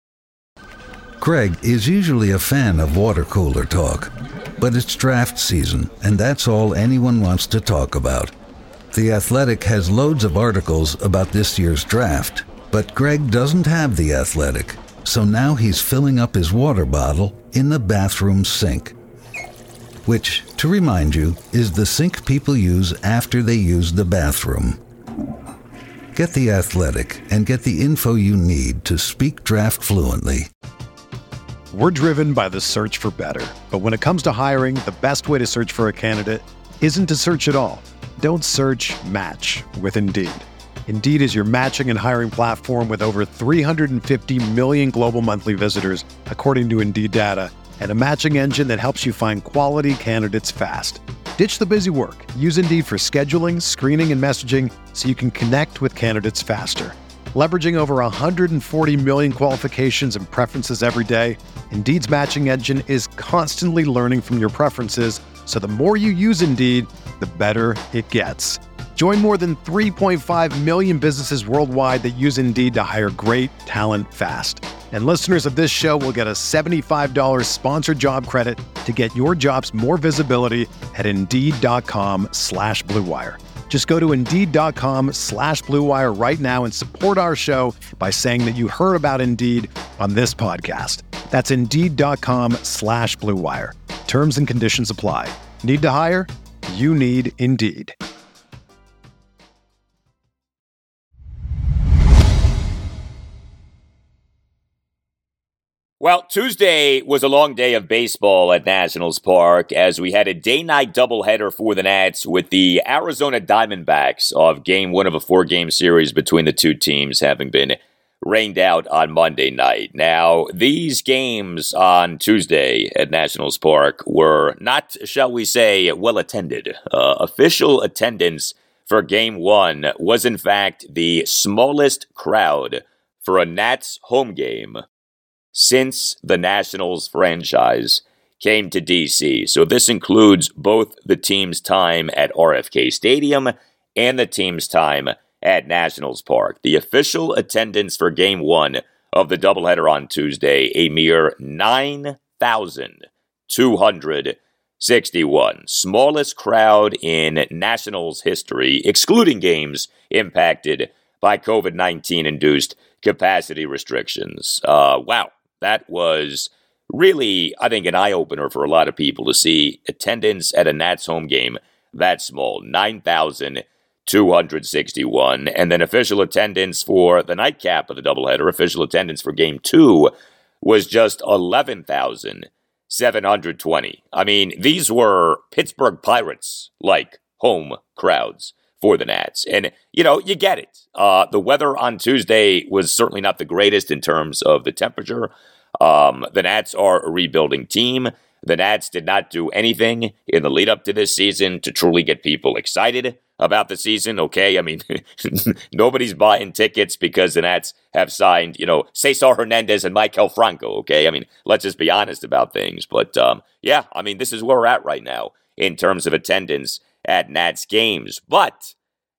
Greg is usually a fan of water cooler talk, but it's draft season, and that's all anyone wants to talk about. The Athletic has loads of articles about this year's draft, but Greg doesn't have The Athletic, so now he's filling up his water bottle in the bathroom sink. Which, to remind you, is the sink people use after they use the bathroom. Get The Athletic and get the info you need to speak draft fluently. We're driven by the search for better. But when it comes to hiring, the best way to search for a candidate isn't to search at all. Don't search, match with Indeed. Indeed is your matching and hiring platform with over three hundred fifty million global monthly visitors, according to Indeed data, and a matching engine that helps you find quality candidates fast. Ditch the busy work. Use Indeed for scheduling, screening, and messaging so you can connect with candidates faster. Leveraging over one hundred forty million qualifications and preferences every day, Indeed's matching engine is constantly learning from your preferences, so the more you use Indeed, the better it gets. Join more than three point five million businesses worldwide that use Indeed to hire great talent fast. And listeners of this show will get a seventy-five dollars sponsored job credit to get your jobs more visibility at Indeed.com slash Blue Wire. Just go to Indeed.com slash Blue Wire right now and support our show by saying that you heard about Indeed on this podcast. That's Indeed.com slash Blue Wire. Terms and conditions apply. Need to hire? You need Indeed. Well, Tuesday was a long day of baseball at Nationals Park as we had a day-night doubleheader for the Nats with the Arizona Diamondbacks of game one of a four-game series between the two teams having been rained out on Monday night. Now, these games on Tuesday at Nationals Park were not, shall we say, well-attended. Uh, official attendance for game one was, in fact, the smallest crowd for a Nats home game since the Nationals franchise came to D C. So this includes both the team's time at R F K Stadium and the team's time at Nationals Park. The official attendance for Game one of the doubleheader on Tuesday, a mere nine thousand two hundred sixty-one. Smallest crowd in Nationals history, excluding games impacted by covid nineteen-induced capacity restrictions. Uh, wow. That was really, I think, an eye-opener for a lot of people to see attendance at a Nats home game that small, nine thousand two hundred sixty-one. And then official attendance for the nightcap of the doubleheader, official attendance for game two was just eleven thousand seven hundred twenty. I mean, these were Pittsburgh Pirates-like home crowds for the Nats. And, you know, you get it. Uh, the weather on Tuesday was certainly not the greatest in terms of the temperature. Um, the Nats are a rebuilding team. The Nats did not do anything in the lead up to this season to truly get people excited about the season. Okay, I mean, nobody's buying tickets because the Nats have signed, you know, Cesar Hernandez and Maikel Franco. Okay, I mean, let's just be honest about things. But, um, yeah, I mean, this is where we're at right now in terms of attendance at Nats games. But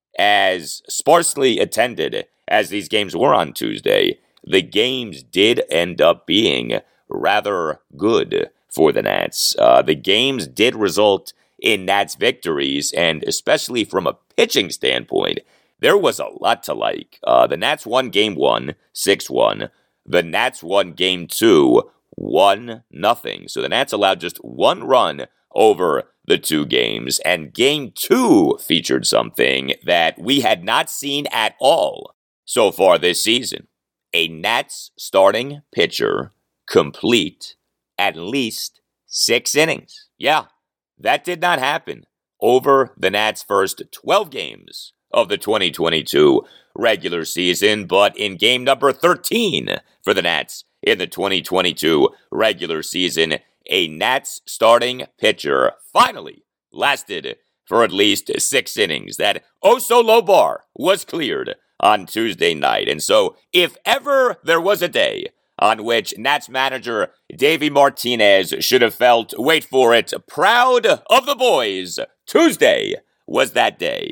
as sparsely attended as these games were on Tuesday, the games did end up being rather good for the Nats. Uh, the games did result in Nats victories, and especially from a pitching standpoint, there was a lot to like. Uh, the Nats won game one, six one. The Nats won game two, one nothing. So the Nats allowed just one run over the two games, and game two featured something that we had not seen at all so far this season. A Nats starting pitcher complete at least six innings. Yeah, that did not happen over the Nats' first twelve games of the twenty twenty-two regular season, but in game number thirteen for the Nats in the twenty twenty-two regular season, a Nats starting pitcher finally lasted for at least six innings. That oh-so-low bar was cleared on Tuesday night. And so, if ever there was a day on which Nats manager Davey Martinez should have felt, wait for it, proud of the boys, Tuesday was that day.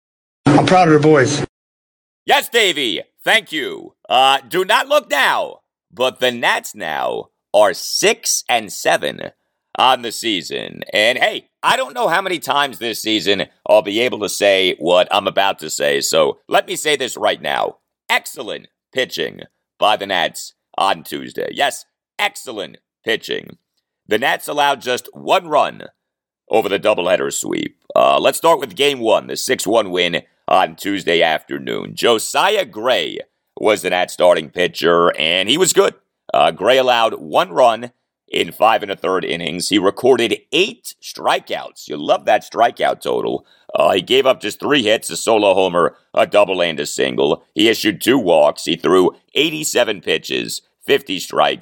I'm proud of the boys. Yes, Davey, thank you. Uh, do not look now, but the Nats now are six and seven on the season. And hey, I don't know how many times this season I'll be able to say what I'm about to say, so let me say this right now. Excellent pitching by the Nats on Tuesday. Yes, excellent pitching. The Nats allowed just one run over the doubleheader sweep. Uh, let's start with game one, the six one win on Tuesday afternoon. Josiah Gray was the Nats starting pitcher, and he was good. Uh, Gray allowed one run in five and a third innings. He recorded eight strikeouts. You love that strikeout total. Uh, he gave up just three hits, a solo homer, a double, and a single. He issued two walks. He threw eighty-seven pitches, fifty strikes.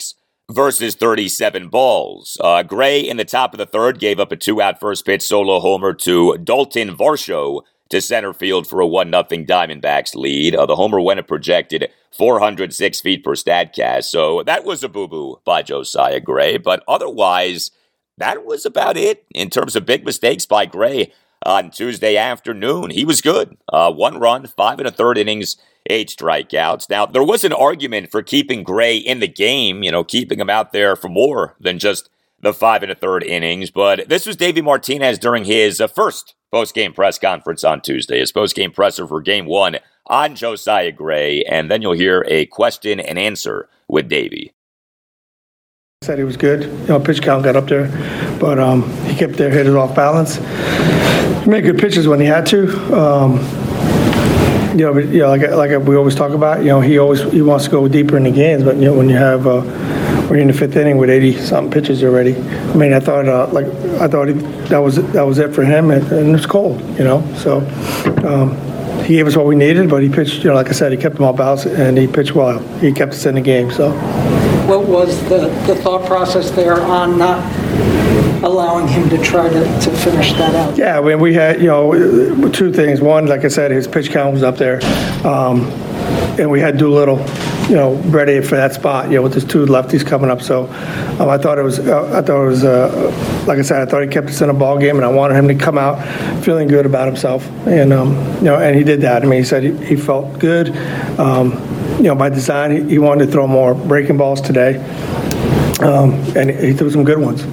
versus thirty-seven balls. Uh, Gray in the top of the third gave up a two-out first pitch solo homer to Dalton Varsho to center field for a one nothing Diamondbacks lead. Uh, the homer went a projected four hundred six feet per Statcast, so that was a boo-boo by Josiah Gray, but otherwise, that was about it in terms of big mistakes by Gray on Tuesday afternoon. He was good. Uh, one run, five and a third innings, eight strikeouts. Now, there was an argument for keeping Gray in the game, you know, keeping him out there for more than just the five and a third innings, but this was Davey Martinez during his uh, first post-game press conference on Tuesday, his post-game presser for game one on Josiah Gray, and then you'll hear a question and answer with Davey. Said he was good. You know, pitch count got up there, but um, he kept their hitters off balance. He made good pitches when he had to. Um, you know, but, you know, like like we always talk about, you know, he always he wants to go deeper in the games, but you know, when you have uh, we're in the fifth inning with eighty something pitches already. I mean, I thought uh, like I thought he, that was that was it for him, and, and it's cold, you know. So um, he gave us what we needed, but he pitched. You know, like I said, he kept them all balanced, and he pitched well. He kept us in the game. So. What was the, the thought process there on not allowing him to try to, to finish that out? Yeah, I mean, we had, you know, two things. One, like I said, his pitch count was up there. Um, and we had Doolittle, you know, ready for that spot, you know, with his two lefties coming up. So um, I thought it was, uh, I thought it was, uh, like I said, I thought he kept us in a ball game, and I wanted him to come out feeling good about himself. And, um, you know, and he did that. I mean, he said he, he felt good. Um, You know, by design, he, he wanted to throw more breaking balls today, um, and he threw some good ones.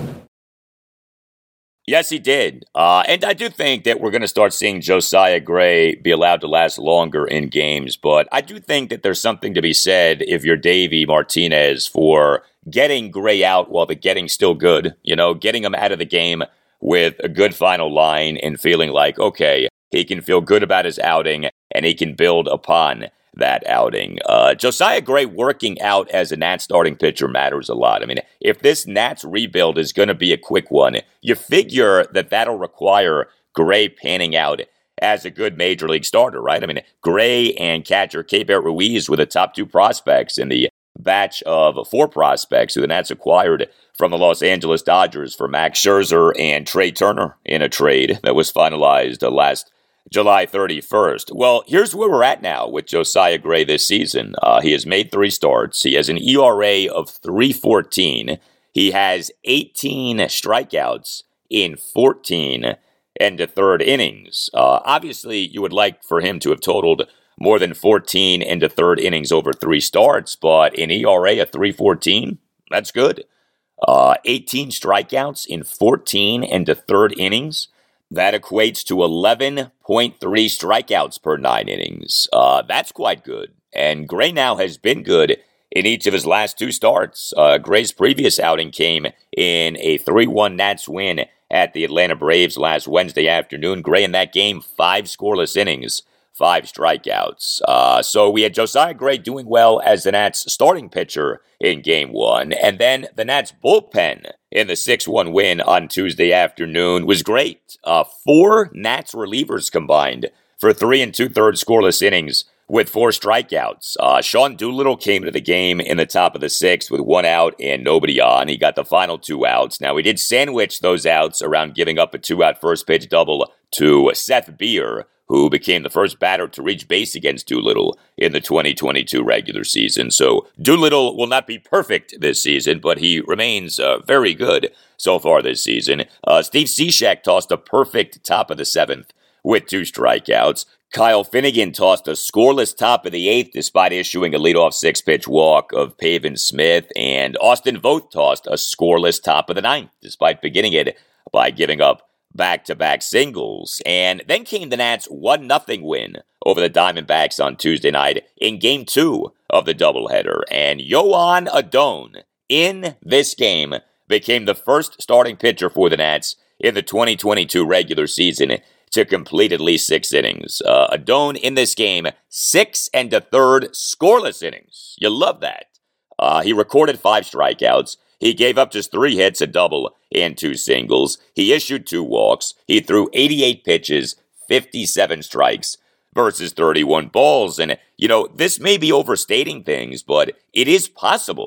Yes, he did. Uh, and I do think that we're going to start seeing Josiah Gray be allowed to last longer in games, but I do think that there's something to be said if you're Davey Martinez for getting Gray out while the getting's still good, you know, getting him out of the game with a good final line and feeling like, okay, he can feel good about his outing and he can build upon that outing. Uh, Josiah Gray working out as a Nats starting pitcher matters a lot. I mean, if this Nats rebuild is going to be a quick one, you figure that that'll require Gray panning out as a good major league starter, right? I mean, Gray and catcher Keibert Ruiz were the top two prospects in the batch of four prospects who the Nats acquired from the Los Angeles Dodgers for Max Scherzer and Trey Turner in a trade that was finalized last July thirty-first. Well, here's where we're at now with Josiah Gray this season. Uh, he has made three starts. He has an E R A of three fourteen. He has eighteen strikeouts in fourteen and a third innings. Uh, obviously, you would like for him to have totaled more than fourteen and a third innings over three starts, but an E R A of three fourteen, that's good. Uh, eighteen strikeouts in fourteen and a third innings. That equates to eleven point three strikeouts per nine innings. Uh, that's quite good. And Gray now has been good in each of his last two starts. Uh, Gray's previous outing came in a three one Nats win at the Atlanta Braves last Wednesday afternoon. Gray in that game, five scoreless innings, five strikeouts. Uh, so we had Josiah Gray doing well as the Nats starting pitcher in game one. And then the Nats bullpen in the six one win on Tuesday afternoon was great. Uh, four Nats relievers combined for three and two-thirds scoreless innings with four strikeouts. Uh, Sean Doolittle came to the game in the top of the sixth with one out and nobody on. He got the final two outs. Now, he did sandwich those outs around giving up a two-out first pitch double to Seth Beer, who became the first batter to reach base against Doolittle in the twenty twenty-two regular season. So Doolittle will not be perfect this season, but he remains uh, very good so far this season. Uh, Steve Cishek tossed a perfect top of the seventh with two strikeouts. Kyle Finnegan tossed a scoreless top of the eighth despite issuing a leadoff six-pitch walk of Pavin Smith, and Austin Voth tossed a scoreless top of the ninth despite beginning it by giving up back-to-back singles. And then came the Nats one nothing win over the Diamondbacks on Tuesday night in Game two of the doubleheader. And Yoan Adon, in this game, became the first starting pitcher for the Nats in the twenty twenty-two regular season to complete at least six innings. Uh, Adon in this game, six and a third scoreless innings. You love that. Uh, he recorded five strikeouts. He gave up just three hits, a double, and two singles. He issued two walks. He threw eighty-eight pitches, fifty-seven strikes versus thirty-one balls. And, you know, this may be overstating things, but it is possible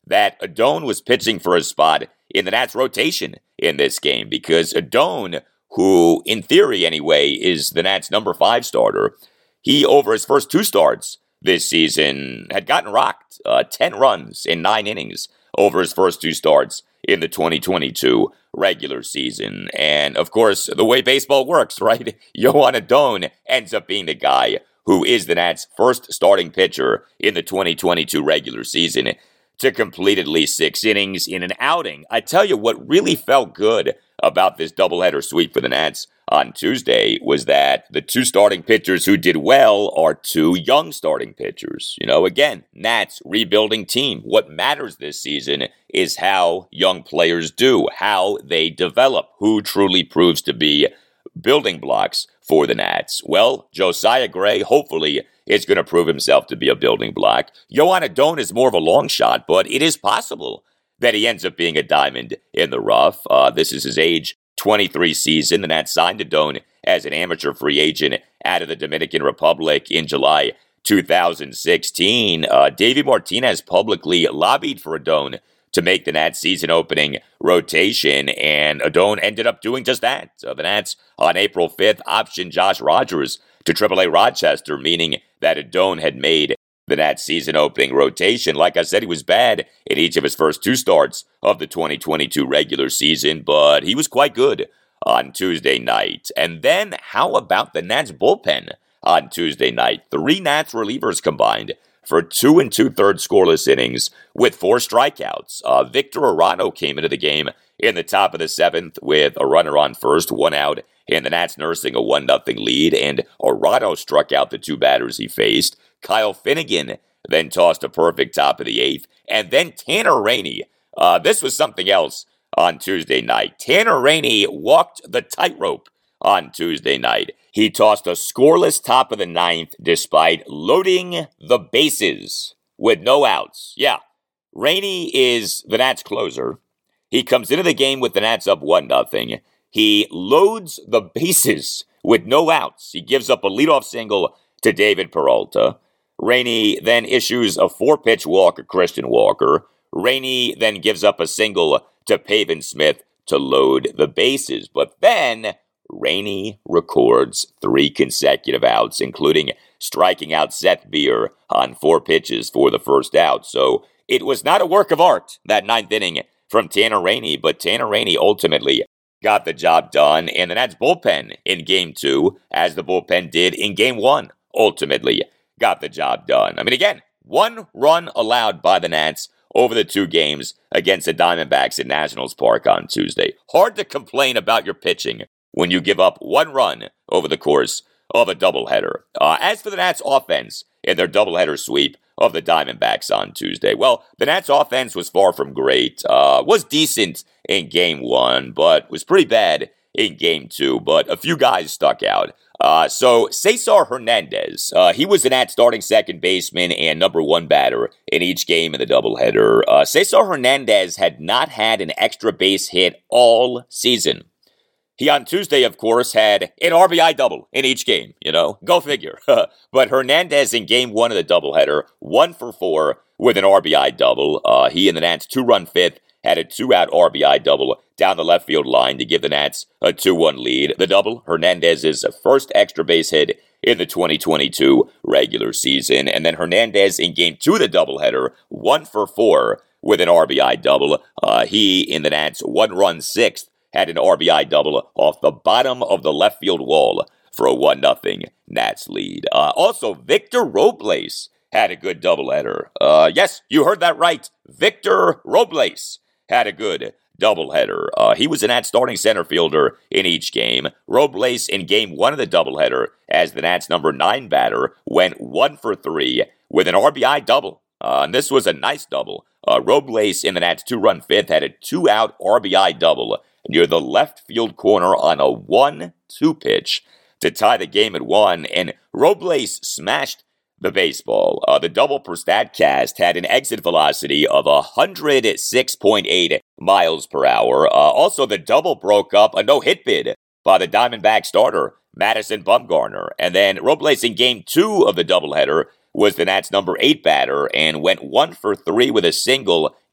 that Adone was pitching for a spot in the Nats rotation in this game, because Adone, who in theory anyway is the Nats number five starter, he over his first two starts this season had gotten rocked, uh, ten runs in nine innings over his first two starts in the twenty twenty-two regular season. And of course, the way baseball works, right? Yohan Adone ends up being the guy who is the Nats' first starting pitcher in the twenty twenty-two regular season to complete at least six innings in an outing. I tell you what really felt good about this doubleheader sweep for the Nats on Tuesday was that the two starting pitchers who did well are two young starting pitchers. You know, again, Nats rebuilding team. What matters this season is how young players do, how they develop, who truly proves to be building blocks for the Nats. Well, Josiah Gray, hopefully, is going to prove himself to be a building block. Yohan Adone is more of a long shot, but it is possible that he ends up being a diamond in the rough. Uh, this is his age twenty-three season. The Nats signed Adone as an amateur free agent out of the Dominican Republic in July two thousand sixteen. Uh, Davey Martinez publicly lobbied for Adone to make the Nats season opening rotation, and Adone ended up doing just that. So the Nats on April fifth optioned Josh Rogers to triple A Rochester, meaning that Adone had made the Nats season opening rotation. Like I said, he was bad in each of his first two starts of the twenty twenty-two regular season, but he was quite good on Tuesday night. And then how about the Nats bullpen on Tuesday night? Three Nats relievers combined for two and two-thirds scoreless innings with four strikeouts. Uh, Victor Arano came into the game in the top of the seventh with a runner on first, one out, and the Nats nursing a one nothing lead, and Arano struck out the two batters he faced. Kyle Finnegan then tossed a perfect top of the eighth, and then Tanner Rainey. Uh, this was something else on Tuesday night. Tanner Rainey walked the tightrope on Tuesday night. He tossed a scoreless top of the ninth despite loading the bases with no outs. Yeah, Rainey is the Nats closer. He comes into the game with the Nats up one nothing. He loads the bases with no outs. He gives up a leadoff single to David Peralta. Rainey then issues a four-pitch walk to Christian Walker. Rainey then gives up a single to Pavin Smith to load the bases. But then Rainey records three consecutive outs, including striking out Seth Beer on four pitches for the first out. So it was not a work of art, that ninth inning from Tanner Rainey, but Tanner Rainey ultimately got the job done, and the Nats bullpen in Game two, as the bullpen did in Game one, ultimately got the job done. I mean, again, one run allowed by the Nats over the two games against the Diamondbacks at Nationals Park on Tuesday. Hard to complain about your pitching when you give up one run over the course of a doubleheader. Uh, as for the Nats offense in their doubleheader sweep of the Diamondbacks on Tuesday, well, the Nats offense was far from great, uh, was decent in Game one, but was pretty bad in Game two, but a few guys stuck out. Uh, so, Cesar Hernandez, uh, he was the Nats starting second baseman and number one batter in each game in the doubleheader. Uh, Cesar Hernandez had not had an extra base hit all season. He, on Tuesday, of course, had an R B I double in each game, you know, go figure. But Hernandez in Game one of the doubleheader, one for four with an R B I double. Uh, he and the Nats' two-run fifth had a two-out R B I double down the left field line to give the Nats a two one lead. The double, Hernandez's first extra base hit in the twenty twenty-two regular season. And then Hernandez in Game two of the doubleheader, one for four with an R B I double. Uh, he, in the Nats' one-run sixth, had an R B I double off the bottom of the left field wall for a one nothing Nats lead. Uh, also, Victor Robles had a good doubleheader. Uh, yes, you heard that right. Victor Robles had a good doubleheader. Uh, he was a Nats starting center fielder in each game. Robles in Game one of the doubleheader as the Nats number nine batter went one for three with an R B I double. Uh, and this was a nice double. Uh, Robles in the Nats two-run fifth had a two-out R B I double near the left field corner on a one two pitch to tie the game at one, and Robles smashed the baseball. Uh, the double per StatCast had an exit velocity of one hundred six point eight miles per hour. Uh, also, the double broke up a no-hit bid by the Diamondback starter, Madison Bumgarner. And then Robles in Game two of the doubleheader was the Nats' number eight batter and went one for three with a single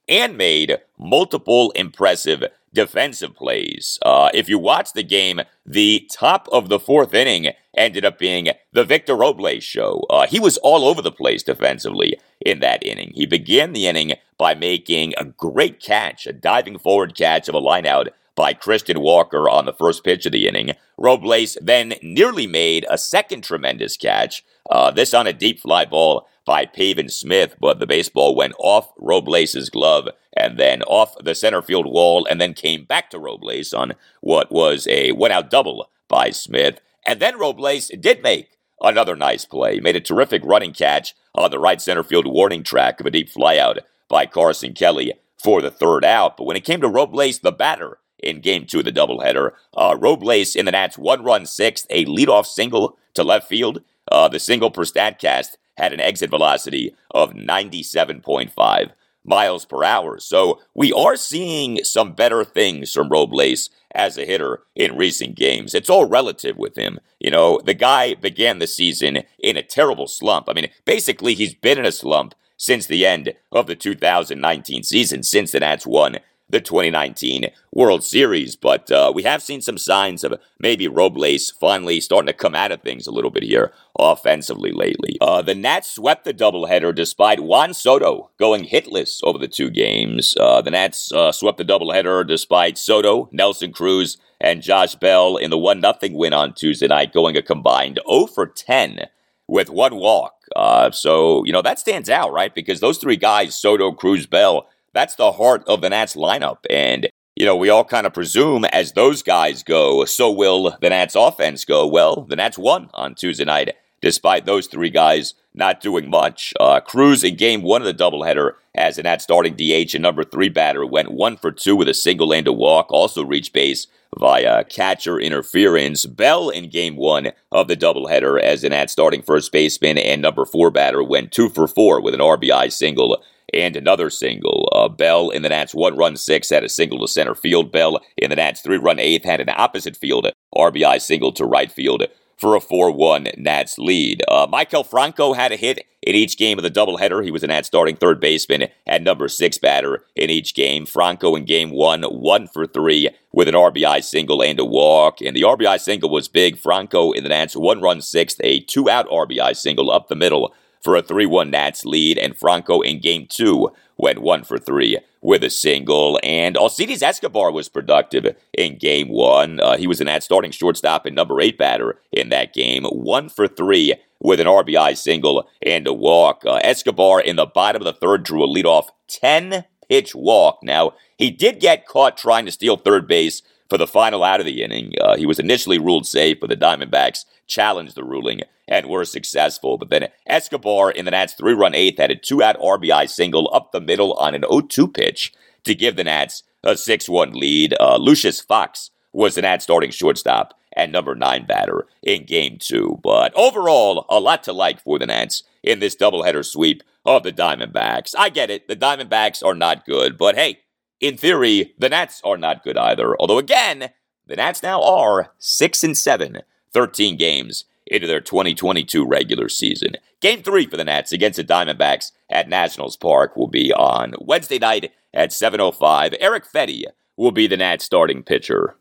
and made multiple impressive defensive plays. Uh, if you watch the game, the top of the fourth inning ended up being the Victor Robles show. Uh, he was all over the place defensively in that inning. He began the inning by making a great catch, a diving forward catch of a lineout by Christian Walker on the first pitch of the inning. Robles then nearly made a second tremendous catch, uh, this on a deep fly ball by Pavin Smith, but the baseball went off Robles' glove and then off the center field wall and then came back to Robles on what was a one-out double by Smith. And then Robles did make another nice play. He made a terrific running catch on the right center field warning track of a deep flyout by Carson Kelly for the third out. But when it came to Robles, the batter, in game two of the doubleheader, uh, Robles in the Nats' one-run sixth, a leadoff single to left field. Uh, the single per StatCast had an exit velocity of ninety-seven point five miles per hour. So we are seeing some better things from Robles as a hitter in recent games. It's all relative with him. You know, the guy began the season in a terrible slump. I mean, basically, he's been in a slump since the end of the two thousand nineteen season, since the Nats won the twenty nineteen World Series. But uh, we have seen some signs of maybe Robles finally starting to come out of things a little bit here offensively lately. Uh, the Nats swept the doubleheader despite Juan Soto going hitless over the two games. Uh, the Nats uh, swept the doubleheader despite Soto, Nelson Cruz, and Josh Bell in the one nothing win on Tuesday night, going a combined oh for ten with one walk. Uh, so, you know, that stands out, right? Because those three guys, Soto, Cruz, Bell, that's the heart of the Nats lineup. And, you know, we all kind of presume as those guys go, so will the Nats offense go. Well, the Nats won on Tuesday night, despite those three guys not doing much. Uh, Cruz in game one of the doubleheader as the Nats starting D H and number three batter went one for two with a single and a walk, also reached base via catcher interference. Bell in game one of the doubleheader as the Nats starting first baseman and number four batter went two for four with an R B I single and another single. Uh, Bell in the Nats' one-run sixth had a single to center field. Bell in the Nats' three-run eighth had an opposite field R B I single to right field for a four one Nats lead. Uh, Maikel Franco had a hit in each game of the doubleheader. He was the Nats starting third baseman and number six batter in each game. Franco in game one, one for three with an R B I single and a walk. And the R B I single was big. Franco in the Nats' one-run sixth, a two-out R B I single up the middle for a three one Nats lead, and Franco in game two went one for three with a single. And Alcides Escobar was productive in game one. Uh, he was the Nats starting shortstop and number eight batter in that game, one for three with an R B I single and a walk. Uh, Escobar in the bottom of the third drew a leadoff ten-pitch walk. Now, he did get caught trying to steal third base for the final out of the inning. Uh, he was initially ruled safe, but the Diamondbacks challenged the ruling and were successful. But then Escobar in the Nats' three-run eighth had a two-out R B I single up the middle on an oh two pitch to give the Nats a six one lead. Uh, Lucius Fox was the Nats starting shortstop and number nine batter in game two. But overall, a lot to like for the Nats in this doubleheader sweep of the Diamondbacks. I get it, the Diamondbacks are not good, but hey, in theory, the Nats are not good either. Although again, the Nats now are six and seven, thirteen games into their twenty twenty-two regular season. Game three for the Nats against the Diamondbacks at Nationals Park will be on Wednesday night at seven oh five. Erick Fedde will be the Nats starting pitcher.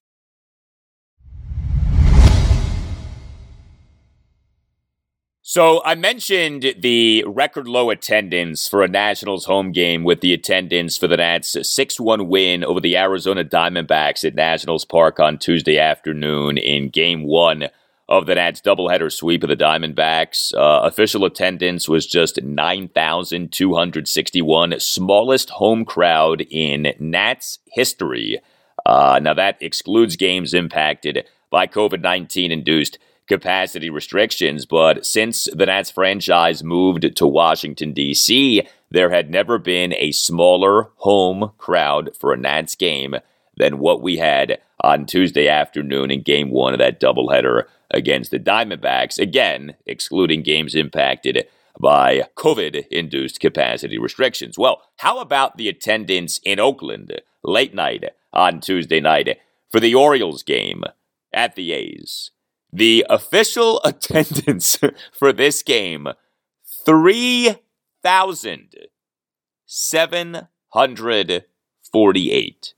So I mentioned the record low attendance for a Nationals home game with the attendance for the Nats' six one win over the Arizona Diamondbacks at Nationals Park on Tuesday afternoon in game one of the Nats doubleheader sweep of the Diamondbacks. Uh, official attendance was just nine thousand two hundred sixty-one, smallest home crowd in Nats history. Uh, now that excludes games impacted by covid nineteen induced capacity restrictions, but since the Nats franchise moved to Washington, D C, there had never been a smaller home crowd for a Nats game than what we had on Tuesday afternoon in game one of that doubleheader against the Diamondbacks, again, excluding games impacted by COVID-induced capacity restrictions. Well, how about the attendance in Oakland late night on Tuesday night for the Orioles game at the A's? The official attendance for this game, three thousand seven hundred forty-eight.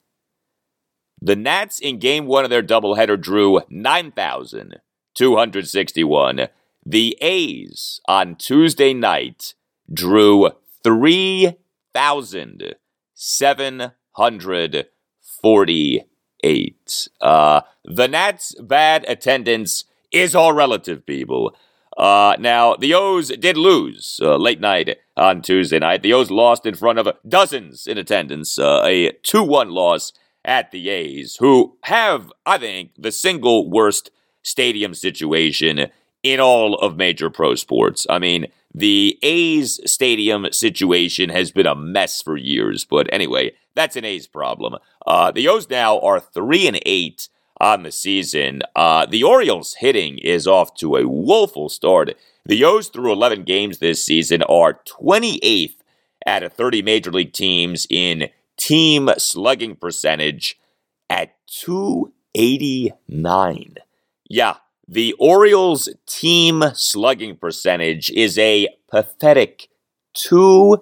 The Nats in game one of their doubleheader drew nine thousand two hundred sixty-one. The A's on Tuesday night drew three thousand seven hundred forty-eight. Uh, the Nats' bad attendance is all relative, people. Uh, now, the O's did lose uh, late night on Tuesday night. The O's lost in front of dozens in attendance, uh, a two one loss at the A's, who have, I think, the single worst stadium situation in all of major pro sports. I mean, the A's stadium situation has been a mess for years, but anyway, that's an A's problem. Uh, the O's now are three and eight on the season. Uh, the Orioles hitting is off to a woeful start. The O's through eleven games this season are twenty-eighth out of thirty major league teams in team slugging percentage at two eighty-nine. Yeah, the Orioles' team slugging percentage is a pathetic two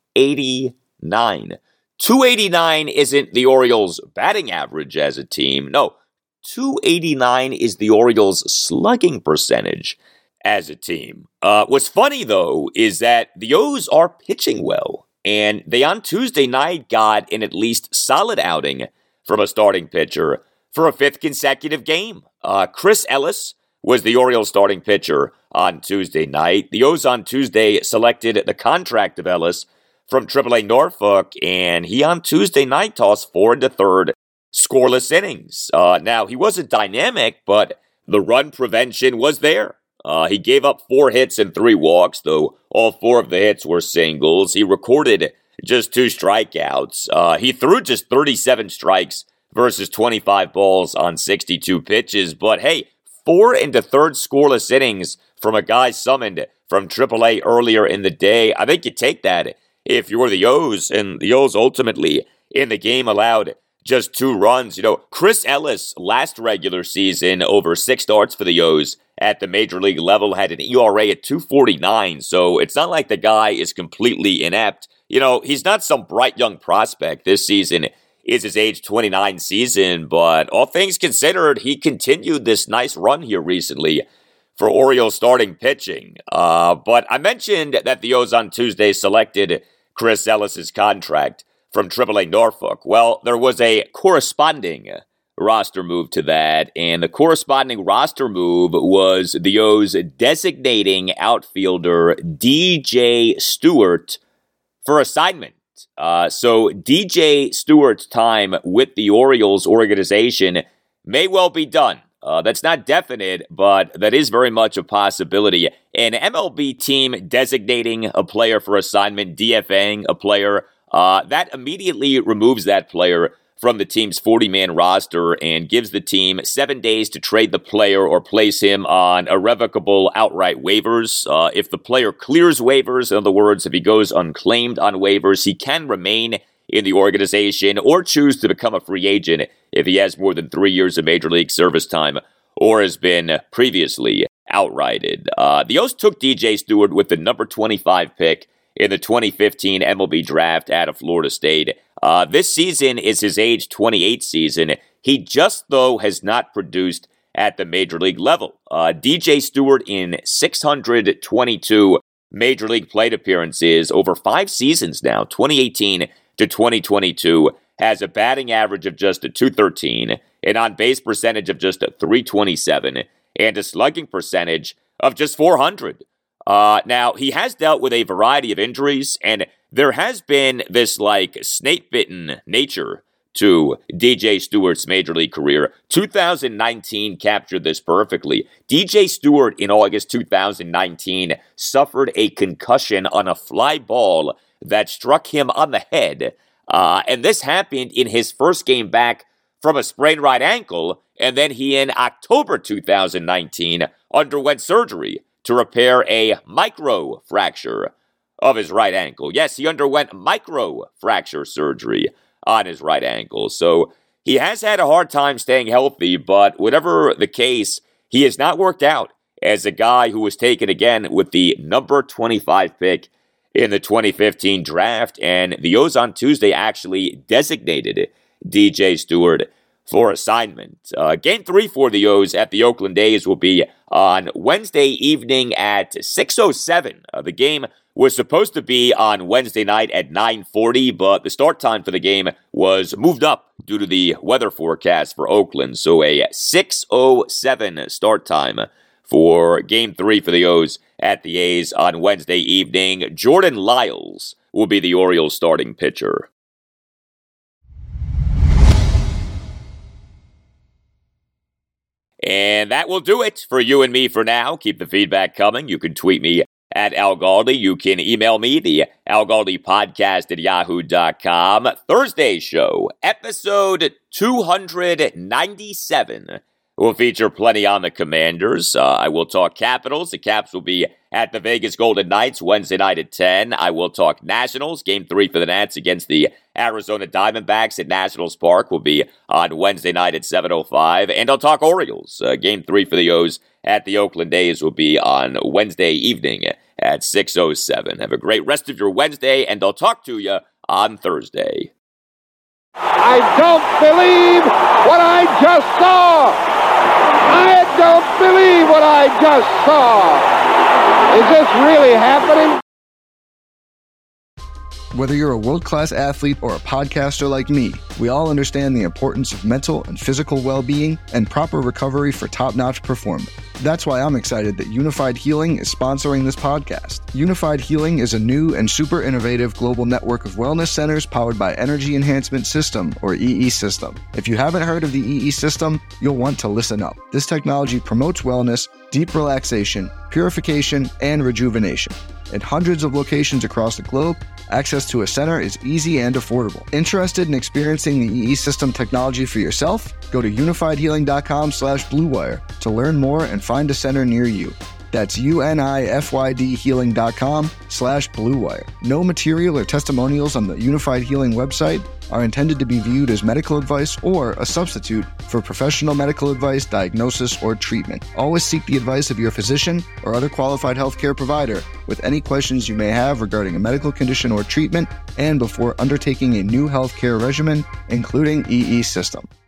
eighty-nine. two eighty-nine isn't the Orioles' batting average as a team. No, two eighty-nine is the Orioles' slugging percentage as a team. Uh, what's funny, though, is that the O's are pitching well, and they on Tuesday night got an at least solid outing from a starting pitcher for a fifth consecutive game. Uh, Chris Ellis was the Orioles starting pitcher on Tuesday night. The O's on Tuesday selected the contract of Ellis from triple A Norfolk, and he on Tuesday night tossed four into third scoreless innings. Uh, now, he wasn't dynamic, but the run prevention was there. Uh, he gave up four hits and three walks, though all four of the hits were singles. He recorded just two strikeouts. Uh, he threw just thirty-seven strikes versus twenty-five balls on sixty-two pitches. But hey, four into third scoreless innings from a guy summoned from triple A earlier in the day. I think you take that if you're the O's, and the O's ultimately in the game allowed just two runs. You know, Chris Ellis last regular season over six starts for the O's at the major league level had an E R A at two forty-nine, so it's not like the guy is completely inept. You know, he's not some bright young prospect. This season is his age twenty-nine season, but all things considered, he continued this nice run here recently for Orioles starting pitching. Uh, but I mentioned that the O's on Tuesday selected Chris Ellis's contract from triple A Norfolk. Well, there was a corresponding roster move to that, and the corresponding roster move was the O's designating outfielder D J Stewart for assignment. Uh, so D J Stewart's time with the Orioles organization may well be done. Uh, that's not definite, but that is very much a possibility. An M L B team designating a player for assignment, DFAing a player, uh, that immediately removes that player from the team's forty-man roster and gives the team seven days to trade the player or place him on irrevocable outright waivers. Uh, if the player clears waivers, in other words, if he goes unclaimed on waivers, he can remain in the organization or choose to become a free agent if he has more than three years of major league service time or has been previously outrighted. Uh, the O's took D J Stewart with the number twenty-five pick in the twenty fifteen M L B draft out of Florida State. Uh, this season is his age twenty-eight season. He just, though, has not produced at the major league level. Uh, D J Stewart in six hundred twenty-two major league plate appearances over five seasons now, twenty eighteen to twenty twenty-two, has a batting average of just a two thirteen, an on-base percentage of just a three twenty-seven, and a slugging percentage of just four hundred. Uh, now, he has dealt with a variety of injuries, and there has been this, like, snake-bitten nature to D J Stewart's major league career. two thousand nineteen captured this perfectly. D J Stewart in August two thousand nineteen suffered a concussion on a fly ball that struck him on the head, uh, and this happened in his first game back from a sprained right ankle, and then he, in October two thousand nineteen, underwent surgery to repair a micro fracture of his right ankle. Yes, he underwent micro fracture surgery on his right ankle. So he has had a hard time staying healthy, but whatever the case, he has not worked out as a guy who was taken again with the number twenty-five pick in the twenty fifteen draft, and the O's on Tuesday actually designated D J Stewart for assignment. Uh, game three for the O's at the Oakland A's will be on Wednesday evening at six oh seven. Uh, the game was supposed to be on Wednesday night at nine forty, but the start time for the game was moved up due to the weather forecast for Oakland. So a six oh seven start time for game three for the O's at the A's on Wednesday evening. Jordan Lyles will be the Orioles starting pitcher. And that will do it for you and me for now. Keep the feedback coming. You can tweet me at Al Galdi. You can email me, the Al Galdi podcast at yahoo dot com. Thursday show, episode two ninety-seven, will feature plenty on the Commanders. Uh, I will talk Capitals. The Caps will be at the Vegas Golden Knights Wednesday night at ten. I will talk Nationals. Game three for the Nats against the Arizona Diamondbacks at Nationals Park will be on Wednesday night at seven oh five. And I'll talk Orioles. Uh, game three for the O's at the Oakland A's will be on Wednesday evening at six oh seven. Have a great rest of your Wednesday, and I'll talk to you on Thursday. I don't believe what I just saw. I don't believe what I just saw. Is this really happening? Whether you're a world-class athlete or a podcaster like me, we all understand the importance of mental and physical well-being and proper recovery for top-notch performance. That's why I'm excited that Unified Healing is sponsoring this podcast. Unified Healing is a new and super innovative global network of wellness centers powered by Energy Enhancement System, or E E System. If you haven't heard of the E E System, you'll want to listen up. This technology promotes wellness, deep relaxation, purification, and rejuvenation. At hundreds of locations across the globe, access to a center is easy and affordable. Interested in experiencing the E E System technology for yourself? Go to unified healing dot com slash blue wire to learn more and find a center near you. That's unified healing dot com slash blue wire. No material or testimonials on the Unified Healing website are intended to be viewed as medical advice or a substitute for professional medical advice, diagnosis, or treatment. Always seek the advice of your physician or other qualified healthcare provider with any questions you may have regarding a medical condition or treatment and before undertaking a new healthcare regimen, including E E System.